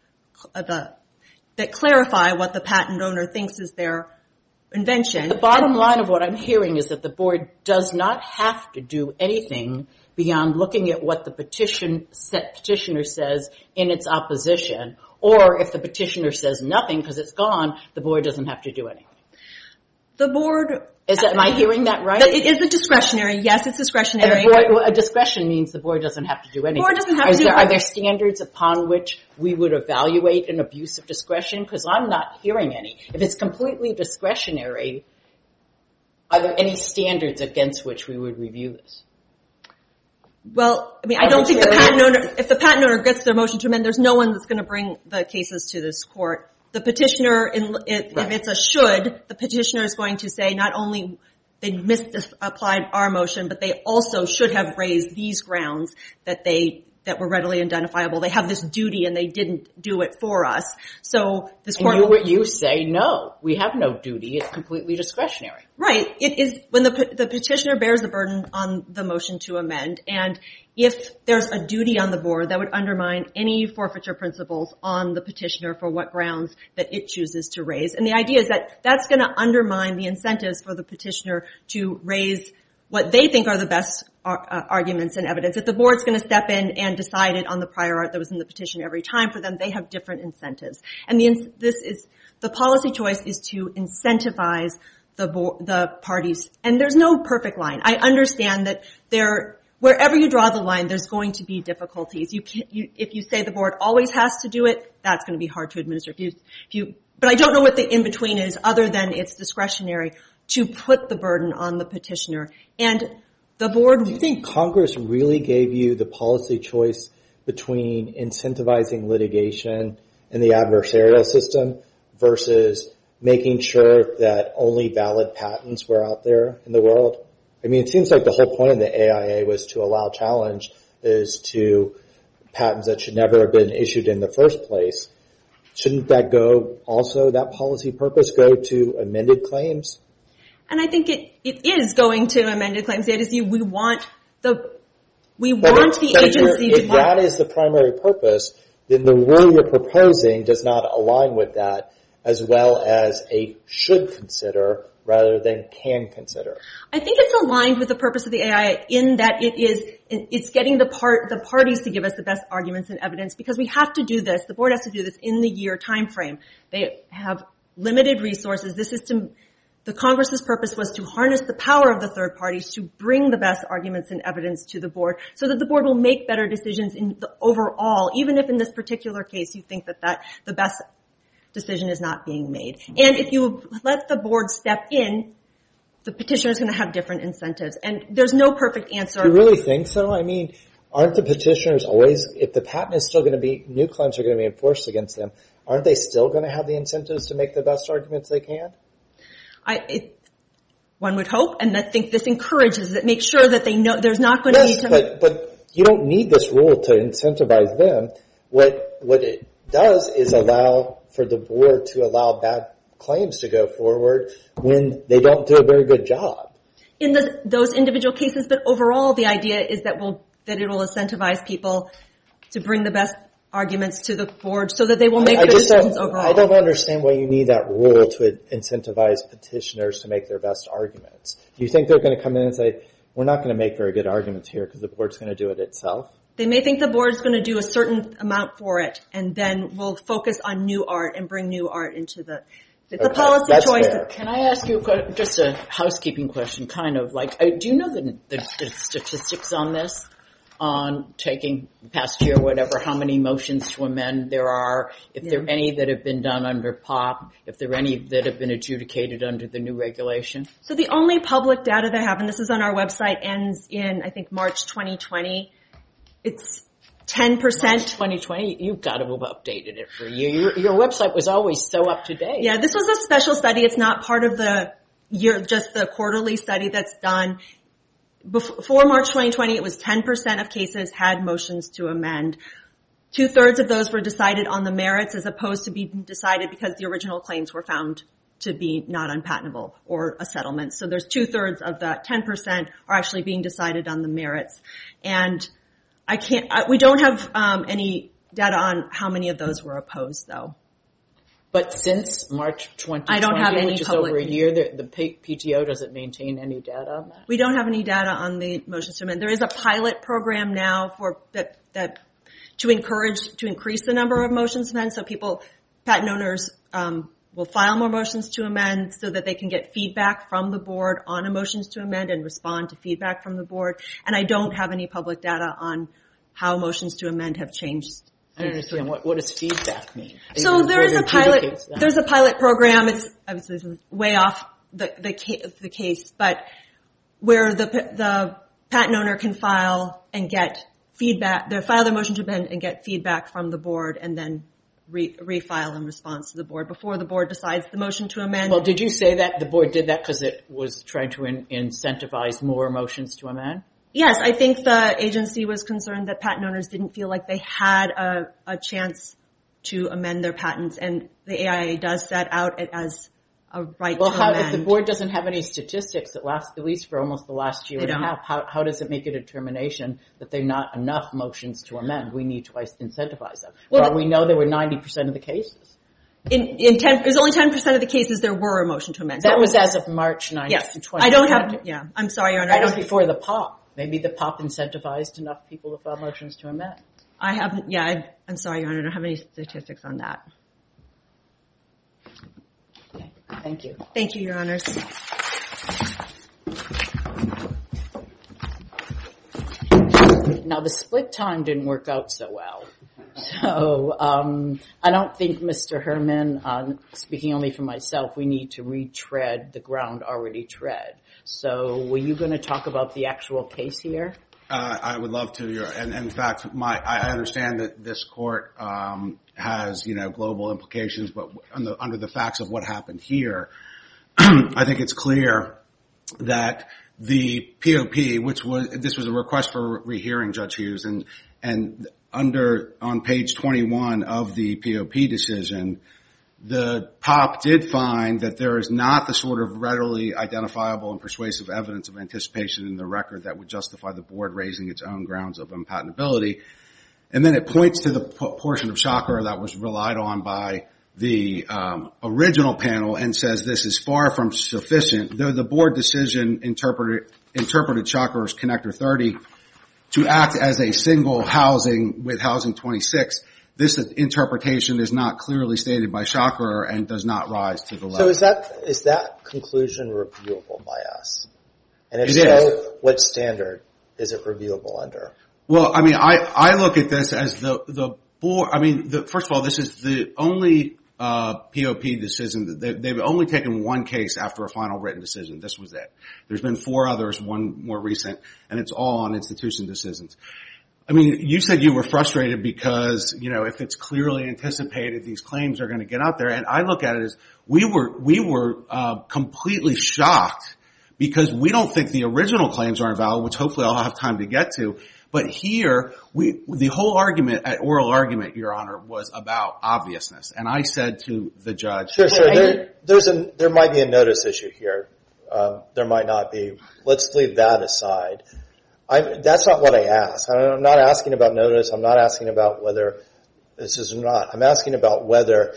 that clarify what the patent owner thinks is their invention. The bottom line of what I'm hearing is that the board does not have to do anything beyond looking at what the petitioner says in its opposition, or if the petitioner says nothing because it's gone, the board doesn't have to do anything. The board... Am I hearing that right? It is a discretionary. Yes, it's discretionary. A discretion means the board doesn't have to do anything. The board doesn't have to do anything. Are there standards upon which we would evaluate an abuse of discretion? Because I'm not hearing any. If it's completely discretionary, are there any standards against which we would review this? Well, I mean, I don't think if the patent owner gets their motion to amend, there's no one that's going to bring the cases to this court the petitioner, if it's a should, the petitioner is going to say not only they misapplied our motion, but they also should have raised these grounds that were readily identifiable. They have this duty and they didn't do it for us. So this court... And you say, no, we have no duty. It's completely discretionary. Right. It is when the petitioner bears the burden on the motion to amend. And if there's a duty on the board, that would undermine any forfeiture principles on the petitioner for what grounds that it chooses to raise. And the idea is that that's going to undermine the incentives for the petitioner to raise what they think are the best arguments and evidence. If the board's going to step in and decide it on the prior art that was in the petition every time, for them, they have different incentives. And the policy choice is to incentivize the parties. And there's no perfect line. I understand that wherever you draw the line, there's going to be difficulties. If you say the board always has to do it, that's going to be hard to administer. But I don't know what the in-between is other than it's discretionary to put the burden on the petitioner. And the board... Do you think Congress really gave you the policy choice between incentivizing litigation in the adversarial system versus making sure that only valid patents were out there in the world? I mean, it seems like the whole point of the AIA was to allow challenge is to patents that should never have been issued in the first place. Shouldn't that that policy purpose go to amended claims? And I think it is going to amended claims. That is, we want the agency to... If that is the primary purpose, then the rule you're proposing does not align with that, as well as a should consider rather than can consider. I think it's aligned with the purpose of the AIA in that it's getting the parties to give us the best arguments and evidence, because we have to do this. The board has to do this in the year time frame. They have limited resources. The Congress's purpose was to harness the power of the third parties to bring the best arguments and evidence to the board so that the board will make better decisions in the overall, even if in this particular case you think that the best decision is not being made. And if you let the board step in, the petitioner is going to have different incentives. And there's no perfect answer. Do you really think so? I mean, aren't the petitioners always, if the patent is still going to be, new claims are going to be enforced against them, aren't they still going to have the incentives to make the best arguments they can? One would hope, and I think this encourages it, make sure that they know there's not going to be... Yes, but you don't need this rule to incentivize them. What it does is allow for the board to allow bad claims to go forward when they don't do a very good job. In those individual cases, but overall the idea is that it will incentivize people to bring the best arguments to the board so that they will make good decisions overall. I don't understand why you need that rule to incentivize petitioners to make their best arguments. Do you think they're going to come in and say, we're not going to make very good arguments here because the board's going to do it itself? They may think the board's going to do a certain amount for it, and then we'll focus on new art and bring new art into the policy choice. Fair. Can I ask you just a housekeeping question, kind of like, do you know the statistics on this? On taking the past year, whatever, how many motions to amend there are, if there are any that have been done under POP, if there are any that have been adjudicated under the new regulation? So the only public data they have, and this is on our website, ends in, I think, March 2020. It's 10%. March 2020, you've got to have updated it for a year. Your website was always so up to date. Yeah, this was a special study. It's not part of the year, just the quarterly study that's done. Before March 2020, it was 10% of cases had motions to amend. 2/3 of those were decided on the merits as opposed to being decided because the original claims were found to be not unpatentable or a settlement. So there's 2/3 of that 10% are actually being decided on the merits. And we don't have any data on how many of those were opposed, though. But since March 2020, I don't have any which is over a year, the PTO doesn't maintain any data on that? We don't have any data on the motions to amend. There is a pilot program now to increase the number of motions to amend, so patent owners will file more motions to amend so that they can get feedback from the board on a motions to amend and respond to feedback from the board. And I don't have any public data on how motions to amend have changed. I don't understand. What does feedback mean? So there is a pilot. There's a pilot program. It's obviously this is way off the case, but where the patent owner can file and get feedback. They file their motion to amend and get feedback from the board, and then refile in response to the board before the board decides the motion to amend. Well, did you say that the board did that because it was trying to incentivize more motions to amend? Yes, I think the agency was concerned that patent owners didn't feel like they had a chance to amend their patents, and the AIA does set out it as a right to amend. If the board doesn't have any statistics that last at least for almost the last year and a half, how does it make a determination that there are not enough motions to amend? We need to incentivize them. Well, we know there were 90% of the cases. There's only 10% of the cases there were a motion to amend. That was as of March 9th, yes. 2020. I don't have, I'm sorry, Your Honor. That was before the POP. Maybe the POP incentivized enough people to file motions to amend. I'm sorry, Your Honor. I don't have any statistics on that. Okay. Thank you. Thank you, Your Honors. Now, the split time didn't work out so well. So I don't think, Mr. Herman, speaking only for myself, we need to retread the ground already tread. So were you going to talk about the actual case here? I would love to. And in fact, I understand that this court has, global implications, but under the facts of what happened here, I think it's clear that the POP, this was a request for rehearing, Judge Hughes, and on page 21 of the POP decision, the POP did find that there is not the sort of readily identifiable and persuasive evidence of anticipation in the record that would justify the board raising its own grounds of unpatentability. And then it points to the portion of Chakra that was relied on by the original panel and says this is far from sufficient. Though the board decision interpreted Chakra's Connector 30 to act as a single housing with Housing 26, this interpretation is not clearly stated by Chakra and does not rise to the level. So is that conclusion reviewable by us? And if so, what standard is it reviewable under? Well, I mean, I look at this as the board. I mean, first of all, this is the only POP decision that they've only taken one case after a final written decision. This was it. There's been 4 others, one more recent, and it's all on institution decisions. I mean, you said you were frustrated because, if it's clearly anticipated, these claims are going to get out there. And I look at it as we were completely shocked because we don't think the original claims are invalid, which hopefully I'll have time to get to. But here, the whole argument, oral argument, Your Honor, was about obviousness. And I said to the judge, Sure. There might be a notice issue here. There might not be. Let's leave that aside. That's not what I asked. I'm not asking about notice. I'm not asking about whether this is or not. I'm asking about whether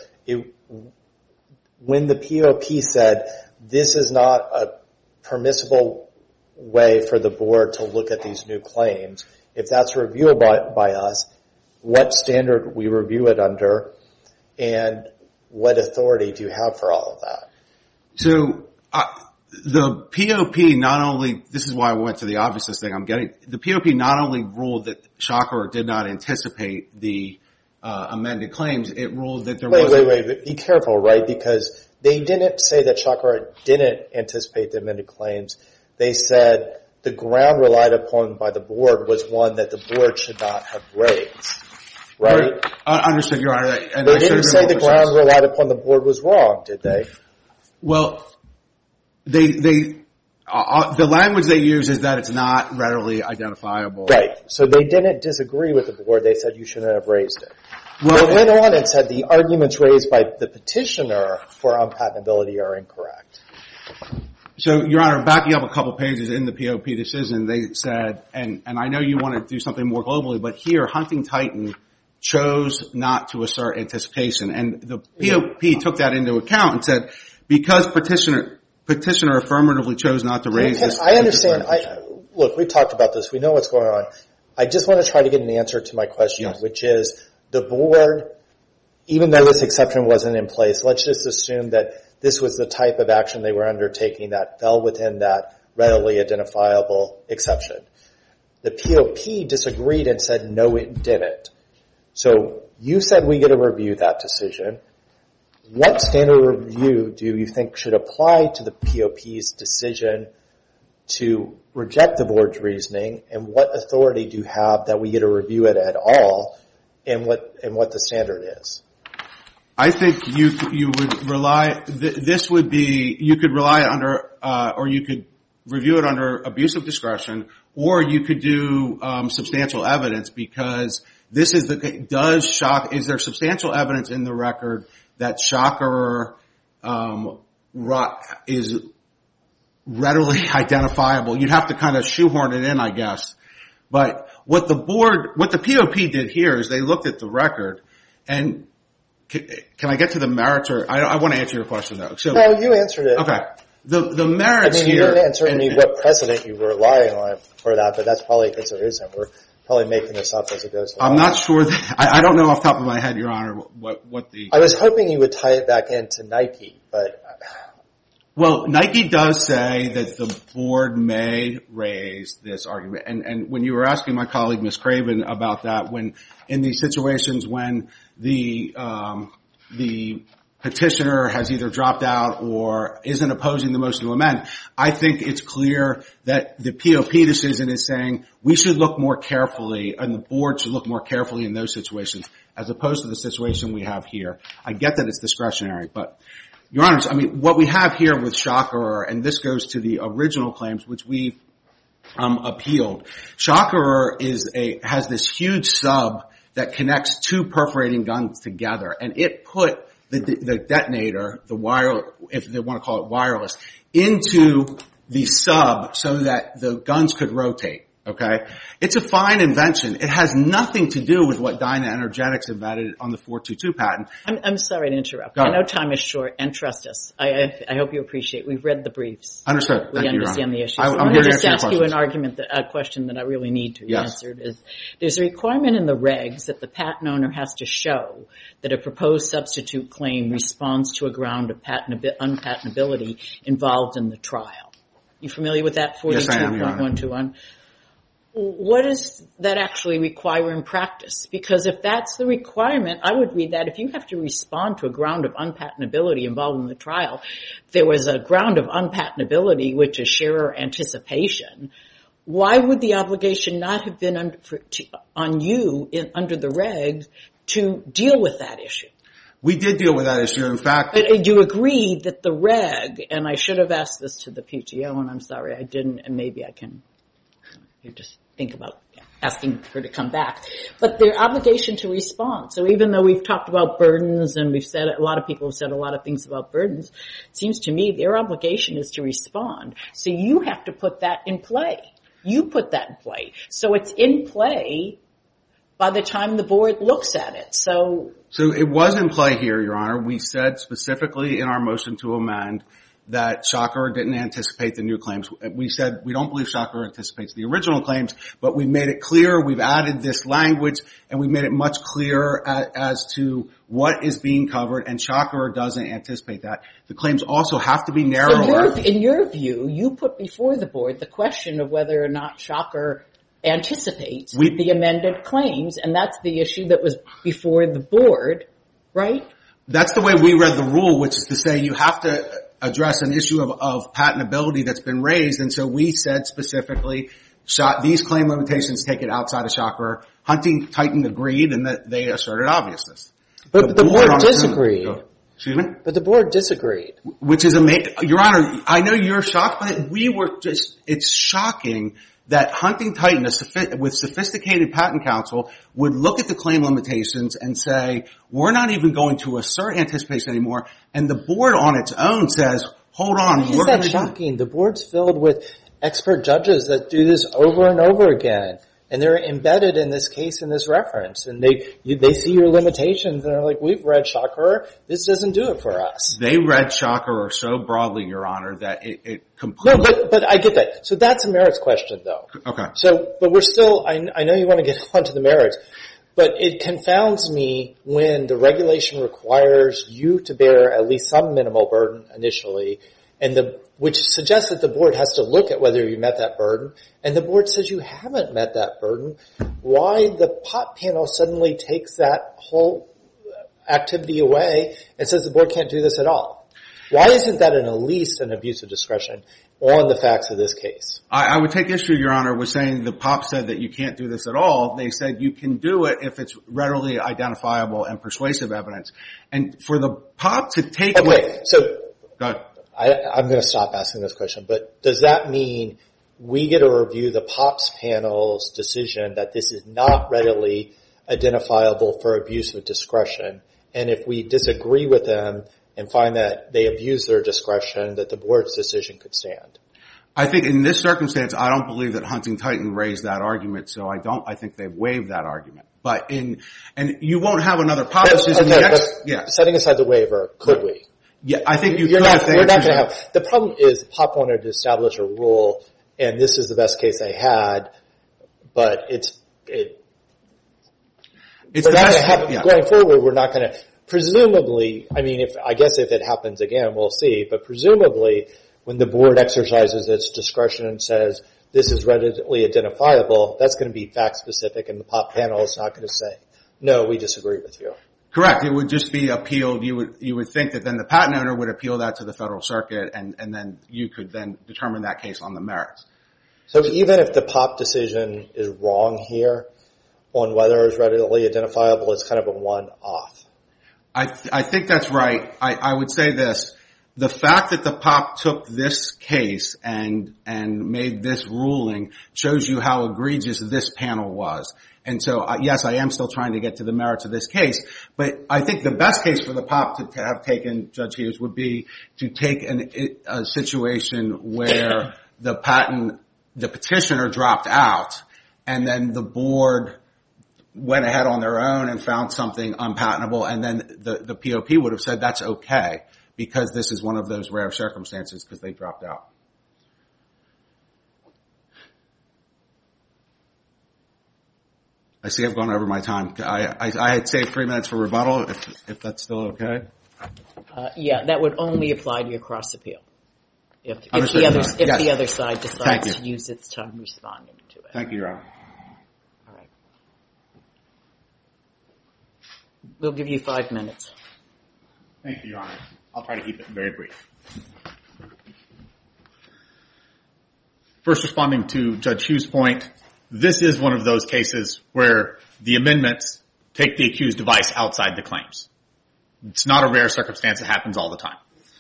when the POP said this is not a permissible way for the board to look at these new claims, if that's reviewable by us, what standard we review it under, and what authority do you have for all of that? So the POP not only, this is why I went to the obviousness thing the POP not only ruled that Chakra did not anticipate the amended claims, it ruled that there was... Wait. Be careful, right? Because they didn't say that Chakra didn't anticipate the amended claims. They said the ground relied upon by the board was one that the board should not have raised, right? Understood, Your Honor. And they didn't say the ground relied upon the board was wrong, did they? Well, the language they use is that it's not readily identifiable. Right. So they didn't disagree with the board. They said you shouldn't have raised it. Well, they went on and said the arguments raised by the petitioner for unpatentability are incorrect. So, Your Honor, backing up a couple pages in the POP decision, they said, and I know you want to do something more globally, but here Hunting Titan chose not to assert anticipation. And the POP took that into account and said, because petitioner affirmatively chose not to raise this. I understand. Look, we've talked about this. We know what's going on. I just want to try to get an answer to my question, yes, which is the board, even though this exception wasn't in place, let's just assume that this was the type of action they were undertaking that fell within that readily identifiable exception. The POP disagreed and said, no, it didn't. So you said we get to review that decision. What standard review do you think should apply to the POP's decision to reject the board's reasoning, and what authority do you have that we get to review it at all, and what the standard is? I think you would rely. This would be you could rely under, or you could review it under abuse of discretion, or you could do substantial evidence, because this is is there substantial evidence in the record that Shakarer is readily identifiable? You'd have to kind of shoehorn it in, I guess. But what the POP did here is they looked at the record, and can I get to the merits, or I want to answer your question though. So, no, you answered it. Okay. The merits here. You didn't answer me what precedent you were relying on for that, but that's probably because there isn't. We're probably making this up as it goes along. I'm not sure that, I don't know off the top of my head, Your Honor, what the... I was hoping you would tie it back into Nike, but... Well, Nike does say that the board may raise this argument. And when you were asking my colleague, Ms. Craven, about that, when in these situations when the petitioner has either dropped out or isn't opposing the motion to amend, I think it's clear that the POP decision is saying we should look more carefully, and the board should look more carefully in those situations, as opposed to the situation we have here. I get that it's discretionary, but Your Honors, I mean, what we have here with Shakarer, and this goes to the original claims which we've appealed. Shakarer has this huge sub that connects two perforating guns together, and it put the detonator, the wire, if they want to call it wireless, into the sub so that the guns could rotate. Okay? It's a fine invention. It has nothing to do with what Dyna Energetics invented on the 422 patent. I'm sorry to interrupt. I know time is short, and trust us. I hope you appreciate. We've read the briefs. Understood. We understand the issues. I'm here to answer your ask you a question that I really need to be answered. Is there's a requirement in the regs that the patent owner has to show that a proposed substitute claim responds to a ground of unpatentability involved in the trial. You familiar with that 42.121? What does that actually require in practice? Because if that's the requirement, I would read that if you have to respond to a ground of unpatentability involved in the trial, there was a ground of unpatentability, which is sharer anticipation. Why would the obligation not have been on you under the regs to deal with that issue? We did deal with that issue. In fact, but you agree that the reg, and I should have asked this to the PTO, and I'm sorry I didn't, and maybe I can just think about asking her to come back. But their obligation to respond. So even though we've talked about burdens and we've said, a lot of people have said a lot of things about burdens, it seems to me their obligation is to respond. So you have to put that in play. You put that in play. So it's in play by the time the board looks at it. So it was in play here, Your Honor. We said specifically in our motion to amend that Shakarer didn't anticipate the new claims. We said we don't believe Shakarer anticipates the original claims, but we made it clear, we've added this language, and we made it much clearer as to what is being covered, and Shakarer doesn't anticipate that. The claims also have to be narrower. In your view, you put before the board the question of whether or not Shakarer anticipates the amended claims, and that's the issue that was before the board, right? That's the way we read the rule, which is to say you have to address an issue of patentability that's been raised, and so we said specifically these claim limitations take it outside of Shakarer. Hunting Titan agreed, and that they asserted obvious's. But the board disagreed. Excuse me? But the board disagreed. Which is amazing. Your Honor, I know you're shocked, but it's shocking that Hunting Titan, with sophisticated patent counsel, would look at the claim limitations and say, we're not even going to assert anticipation anymore, and the board on its own says, hold on. Why is that shocking? The board's filled with expert judges that do this over and over again, and they're embedded in this case in this reference, and they see your limitations, and they're like, we've read Shakarer, this doesn't do it for us. They read Shakarer so broadly, Your Honor, that it completely... No, but I get that. So that's a merits question, though. Okay. But we're still, I know you want to get onto the merits, but it confounds me when the regulation requires you to bear at least some minimal burden initially, which suggests that the board has to look at whether you met that burden, and the board says you haven't met that burden. Why the POP panel suddenly takes that whole activity away and says the board can't do this at all? Why isn't that at least an abuse of discretion on the facts of this case? I would take issue, Your Honor, with saying the POP said that you can't do this at all. They said you can do it if it's readily identifiable and persuasive evidence. And for the POP to take Okay, so go ahead. I'm going to stop asking this question, but does that mean we get to review the POPs panel's decision that this is not readily identifiable for abuse of discretion, and if we disagree with them and find that they abuse their discretion, that the board's decision could stand? I think in this circumstance, I don't believe that Hunting Titan raised that argument, so I think they've waived that argument. But and you won't have another POP decision next. Yeah. Setting aside the waiver, could we? Yeah, I think we're not going to have. The problem is POP wanted to establish a rule, and this is the best case they had, but going forward, we're not going to. Presumably, I mean, if it happens again, we'll see. But presumably, when the board exercises its discretion and says this is readily identifiable, that's going to be fact specific, and the POP panel is not going to say, no, we disagree with you. Correct. It would just be appealed. You would think that then the patent owner would appeal that to the Federal Circuit, and then you could then determine that case on the merits. So even if the POP decision is wrong here on whether it's readily identifiable, it's kind of a one-off. I think that's right. I would say this. The fact that the POP took this case and made this ruling shows you how egregious this panel was. And so, yes, I am still trying to get to the merits of this case, but I think the best case for the POP to have taken, Judge Hughes, would be to take a situation where the petitioner dropped out, and then the board went ahead on their own and found something unpatentable, and then the POP would have said that's okay because this is one of those rare circumstances because they dropped out. I see I've gone over my time. I had saved 3 minutes for rebuttal, if that's still okay. Yeah, that would only apply to your cross appeal. If the other side decides to use its time responding to it. Thank you, Your Honor. All right. We'll give you 5 minutes. Thank you, Your Honor. I'll try to keep it very brief. First, responding to Judge Hughes' point, this is one of those cases where the amendments take the accused device outside the claims. It's not a rare circumstance. It happens all the time.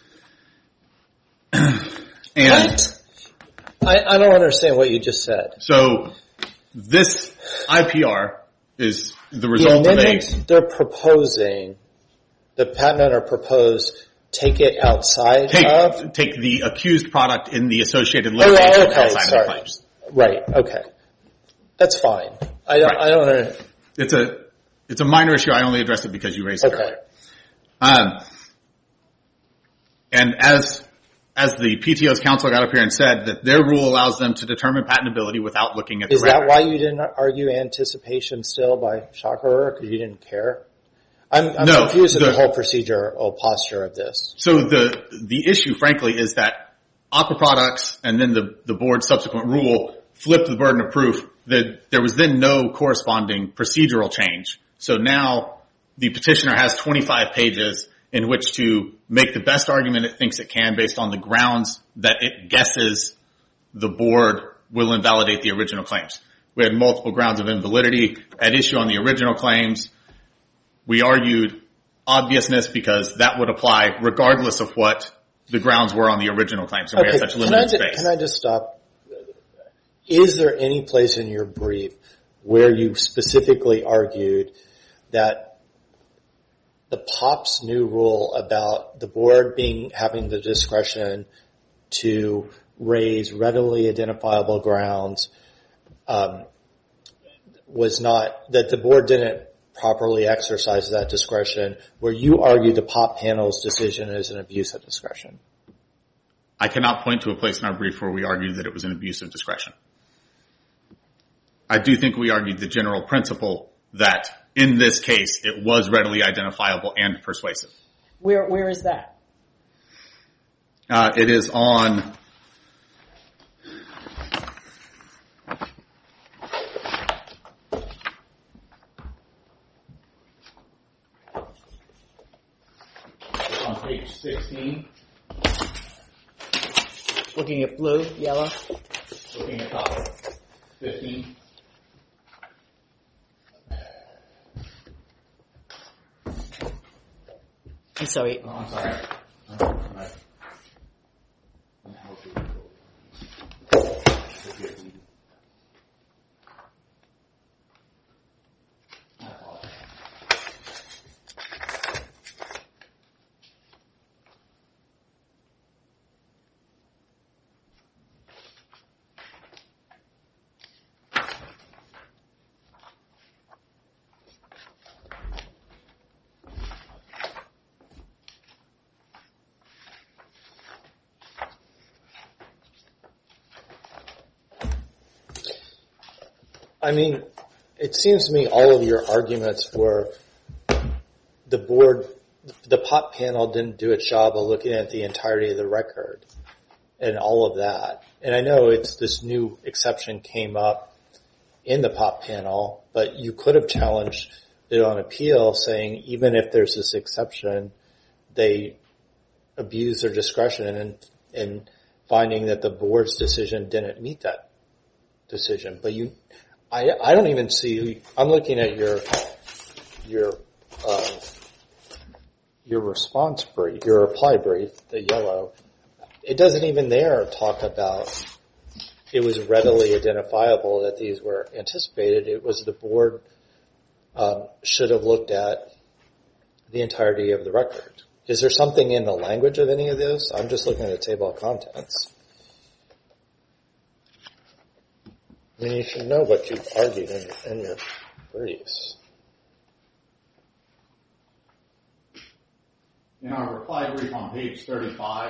What? I don't understand what you just said. So this IPR is the result of they're proposing, the patent owner proposed, take it outside Take the accused product in the associated litigation outside of the claims. Right, okay. That's fine. I don't know. It's a minor issue. I only addressed it because you raised it earlier. And as the PTO's counsel got up here and said that their rule allows them to determine patentability without looking at the record. Is that why you didn't argue anticipation still by Shockerer? Because you didn't care? I'm confused with the whole procedural posture of this. So the issue, frankly, is that Aqua Products and then the board's subsequent rule flipped the burden of proof. That there was then no corresponding procedural change. So now the petitioner has 25 pages in which to make the best argument it thinks it can based on the grounds that it guesses the board will invalidate the original claims. We had multiple grounds of invalidity at issue on the original claims. We argued obviousness because that would apply regardless of what the grounds were on the original claims. And we had such limited space. Can I just stop? Is there any place in your brief where you specifically argued that the POP's new rule about the board having the discretion to raise readily identifiable grounds was not, that the board didn't properly exercise that discretion, where you argued the POP panel's decision is an abuse of discretion? I cannot point to a place in our brief where we argued that it was an abuse of discretion. I do think we argued the general principle that in this case it was readily identifiable and persuasive. Where is that? It is on page 16. Looking at blue, yellow. Looking at topic 15. I'm sorry. Oh, I'm sorry. I mean, it seems to me all of your arguments were the board, the POP panel didn't do its job of looking at the entirety of the record and all of that. And I know it's this new exception came up in the POP panel, but you could have challenged it on appeal saying even if there's this exception, they abuse their discretion in finding that the board's decision didn't meet that decision. But I don't even see, I'm looking at your response brief, your reply brief, the yellow. It doesn't even there talk about it was readily identifiable that these were anticipated. It was the board should have looked at the entirety of the record. Is there something in the language of any of this? I'm just looking at the table of contents. I mean, you should know what you've argued in your briefs. In our reply brief on page 35,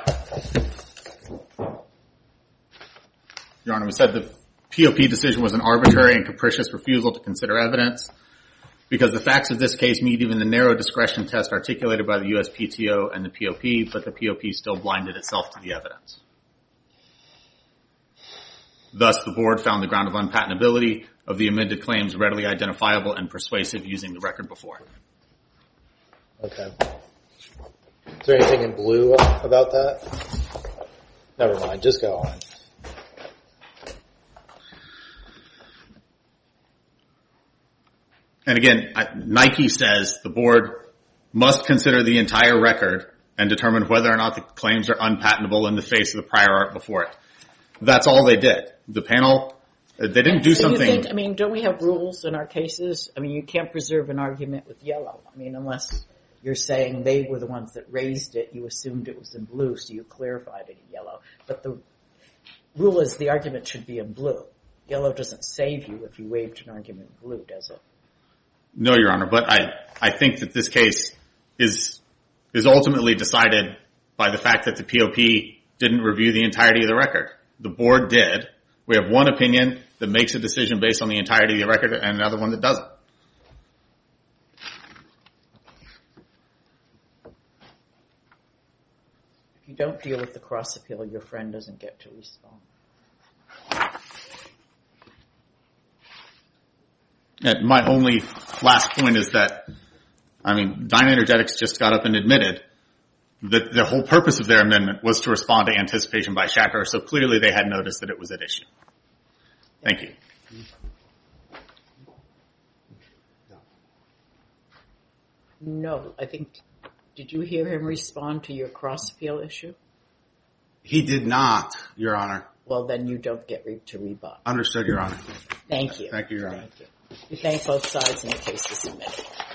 Your Honor, we said the POP decision was an arbitrary and capricious refusal to consider evidence because the facts of this case meet even the narrow discretion test articulated by the USPTO and the POP, but the POP still blinded itself to the evidence. Thus, the board found the ground of unpatentability of the amended claims readily identifiable and persuasive using the record before it. Okay. Is there anything in blue about that? Never mind, just go on. And again, Nike says the board must consider the entire record and determine whether or not the claims are unpatentable in the face of the prior art before it. That's all they did. The panel, they didn't do something. Don't we have rules in our cases? I mean, you can't preserve an argument with yellow. I mean, unless you're saying they were the ones that raised it, you assumed it was in blue, so you clarified it in yellow. But the rule is the argument should be in blue. Yellow doesn't save you if you waived an argument in blue, does it? No, Your Honor, but I think that this case is ultimately decided by the fact that the POP didn't review the entirety of the record. The board did. We have one opinion that makes a decision based on the entirety of the record and another one that doesn't. If you don't deal with the cross appeal, your friend doesn't get to respond. And my only last point is that, DynaEnergetics just got up and admitted that the whole purpose of their amendment was to respond to anticipation by Shacker, so clearly they had noticed that it was at issue. Thank you. No, I think, did you hear him respond to your cross appeal issue? He did not, Your Honor. Well, then you don't get to rebut. Understood, Your Honor. Thank you. Thank you, Your Honor. Thank you. We thank both sides and the case is submitted.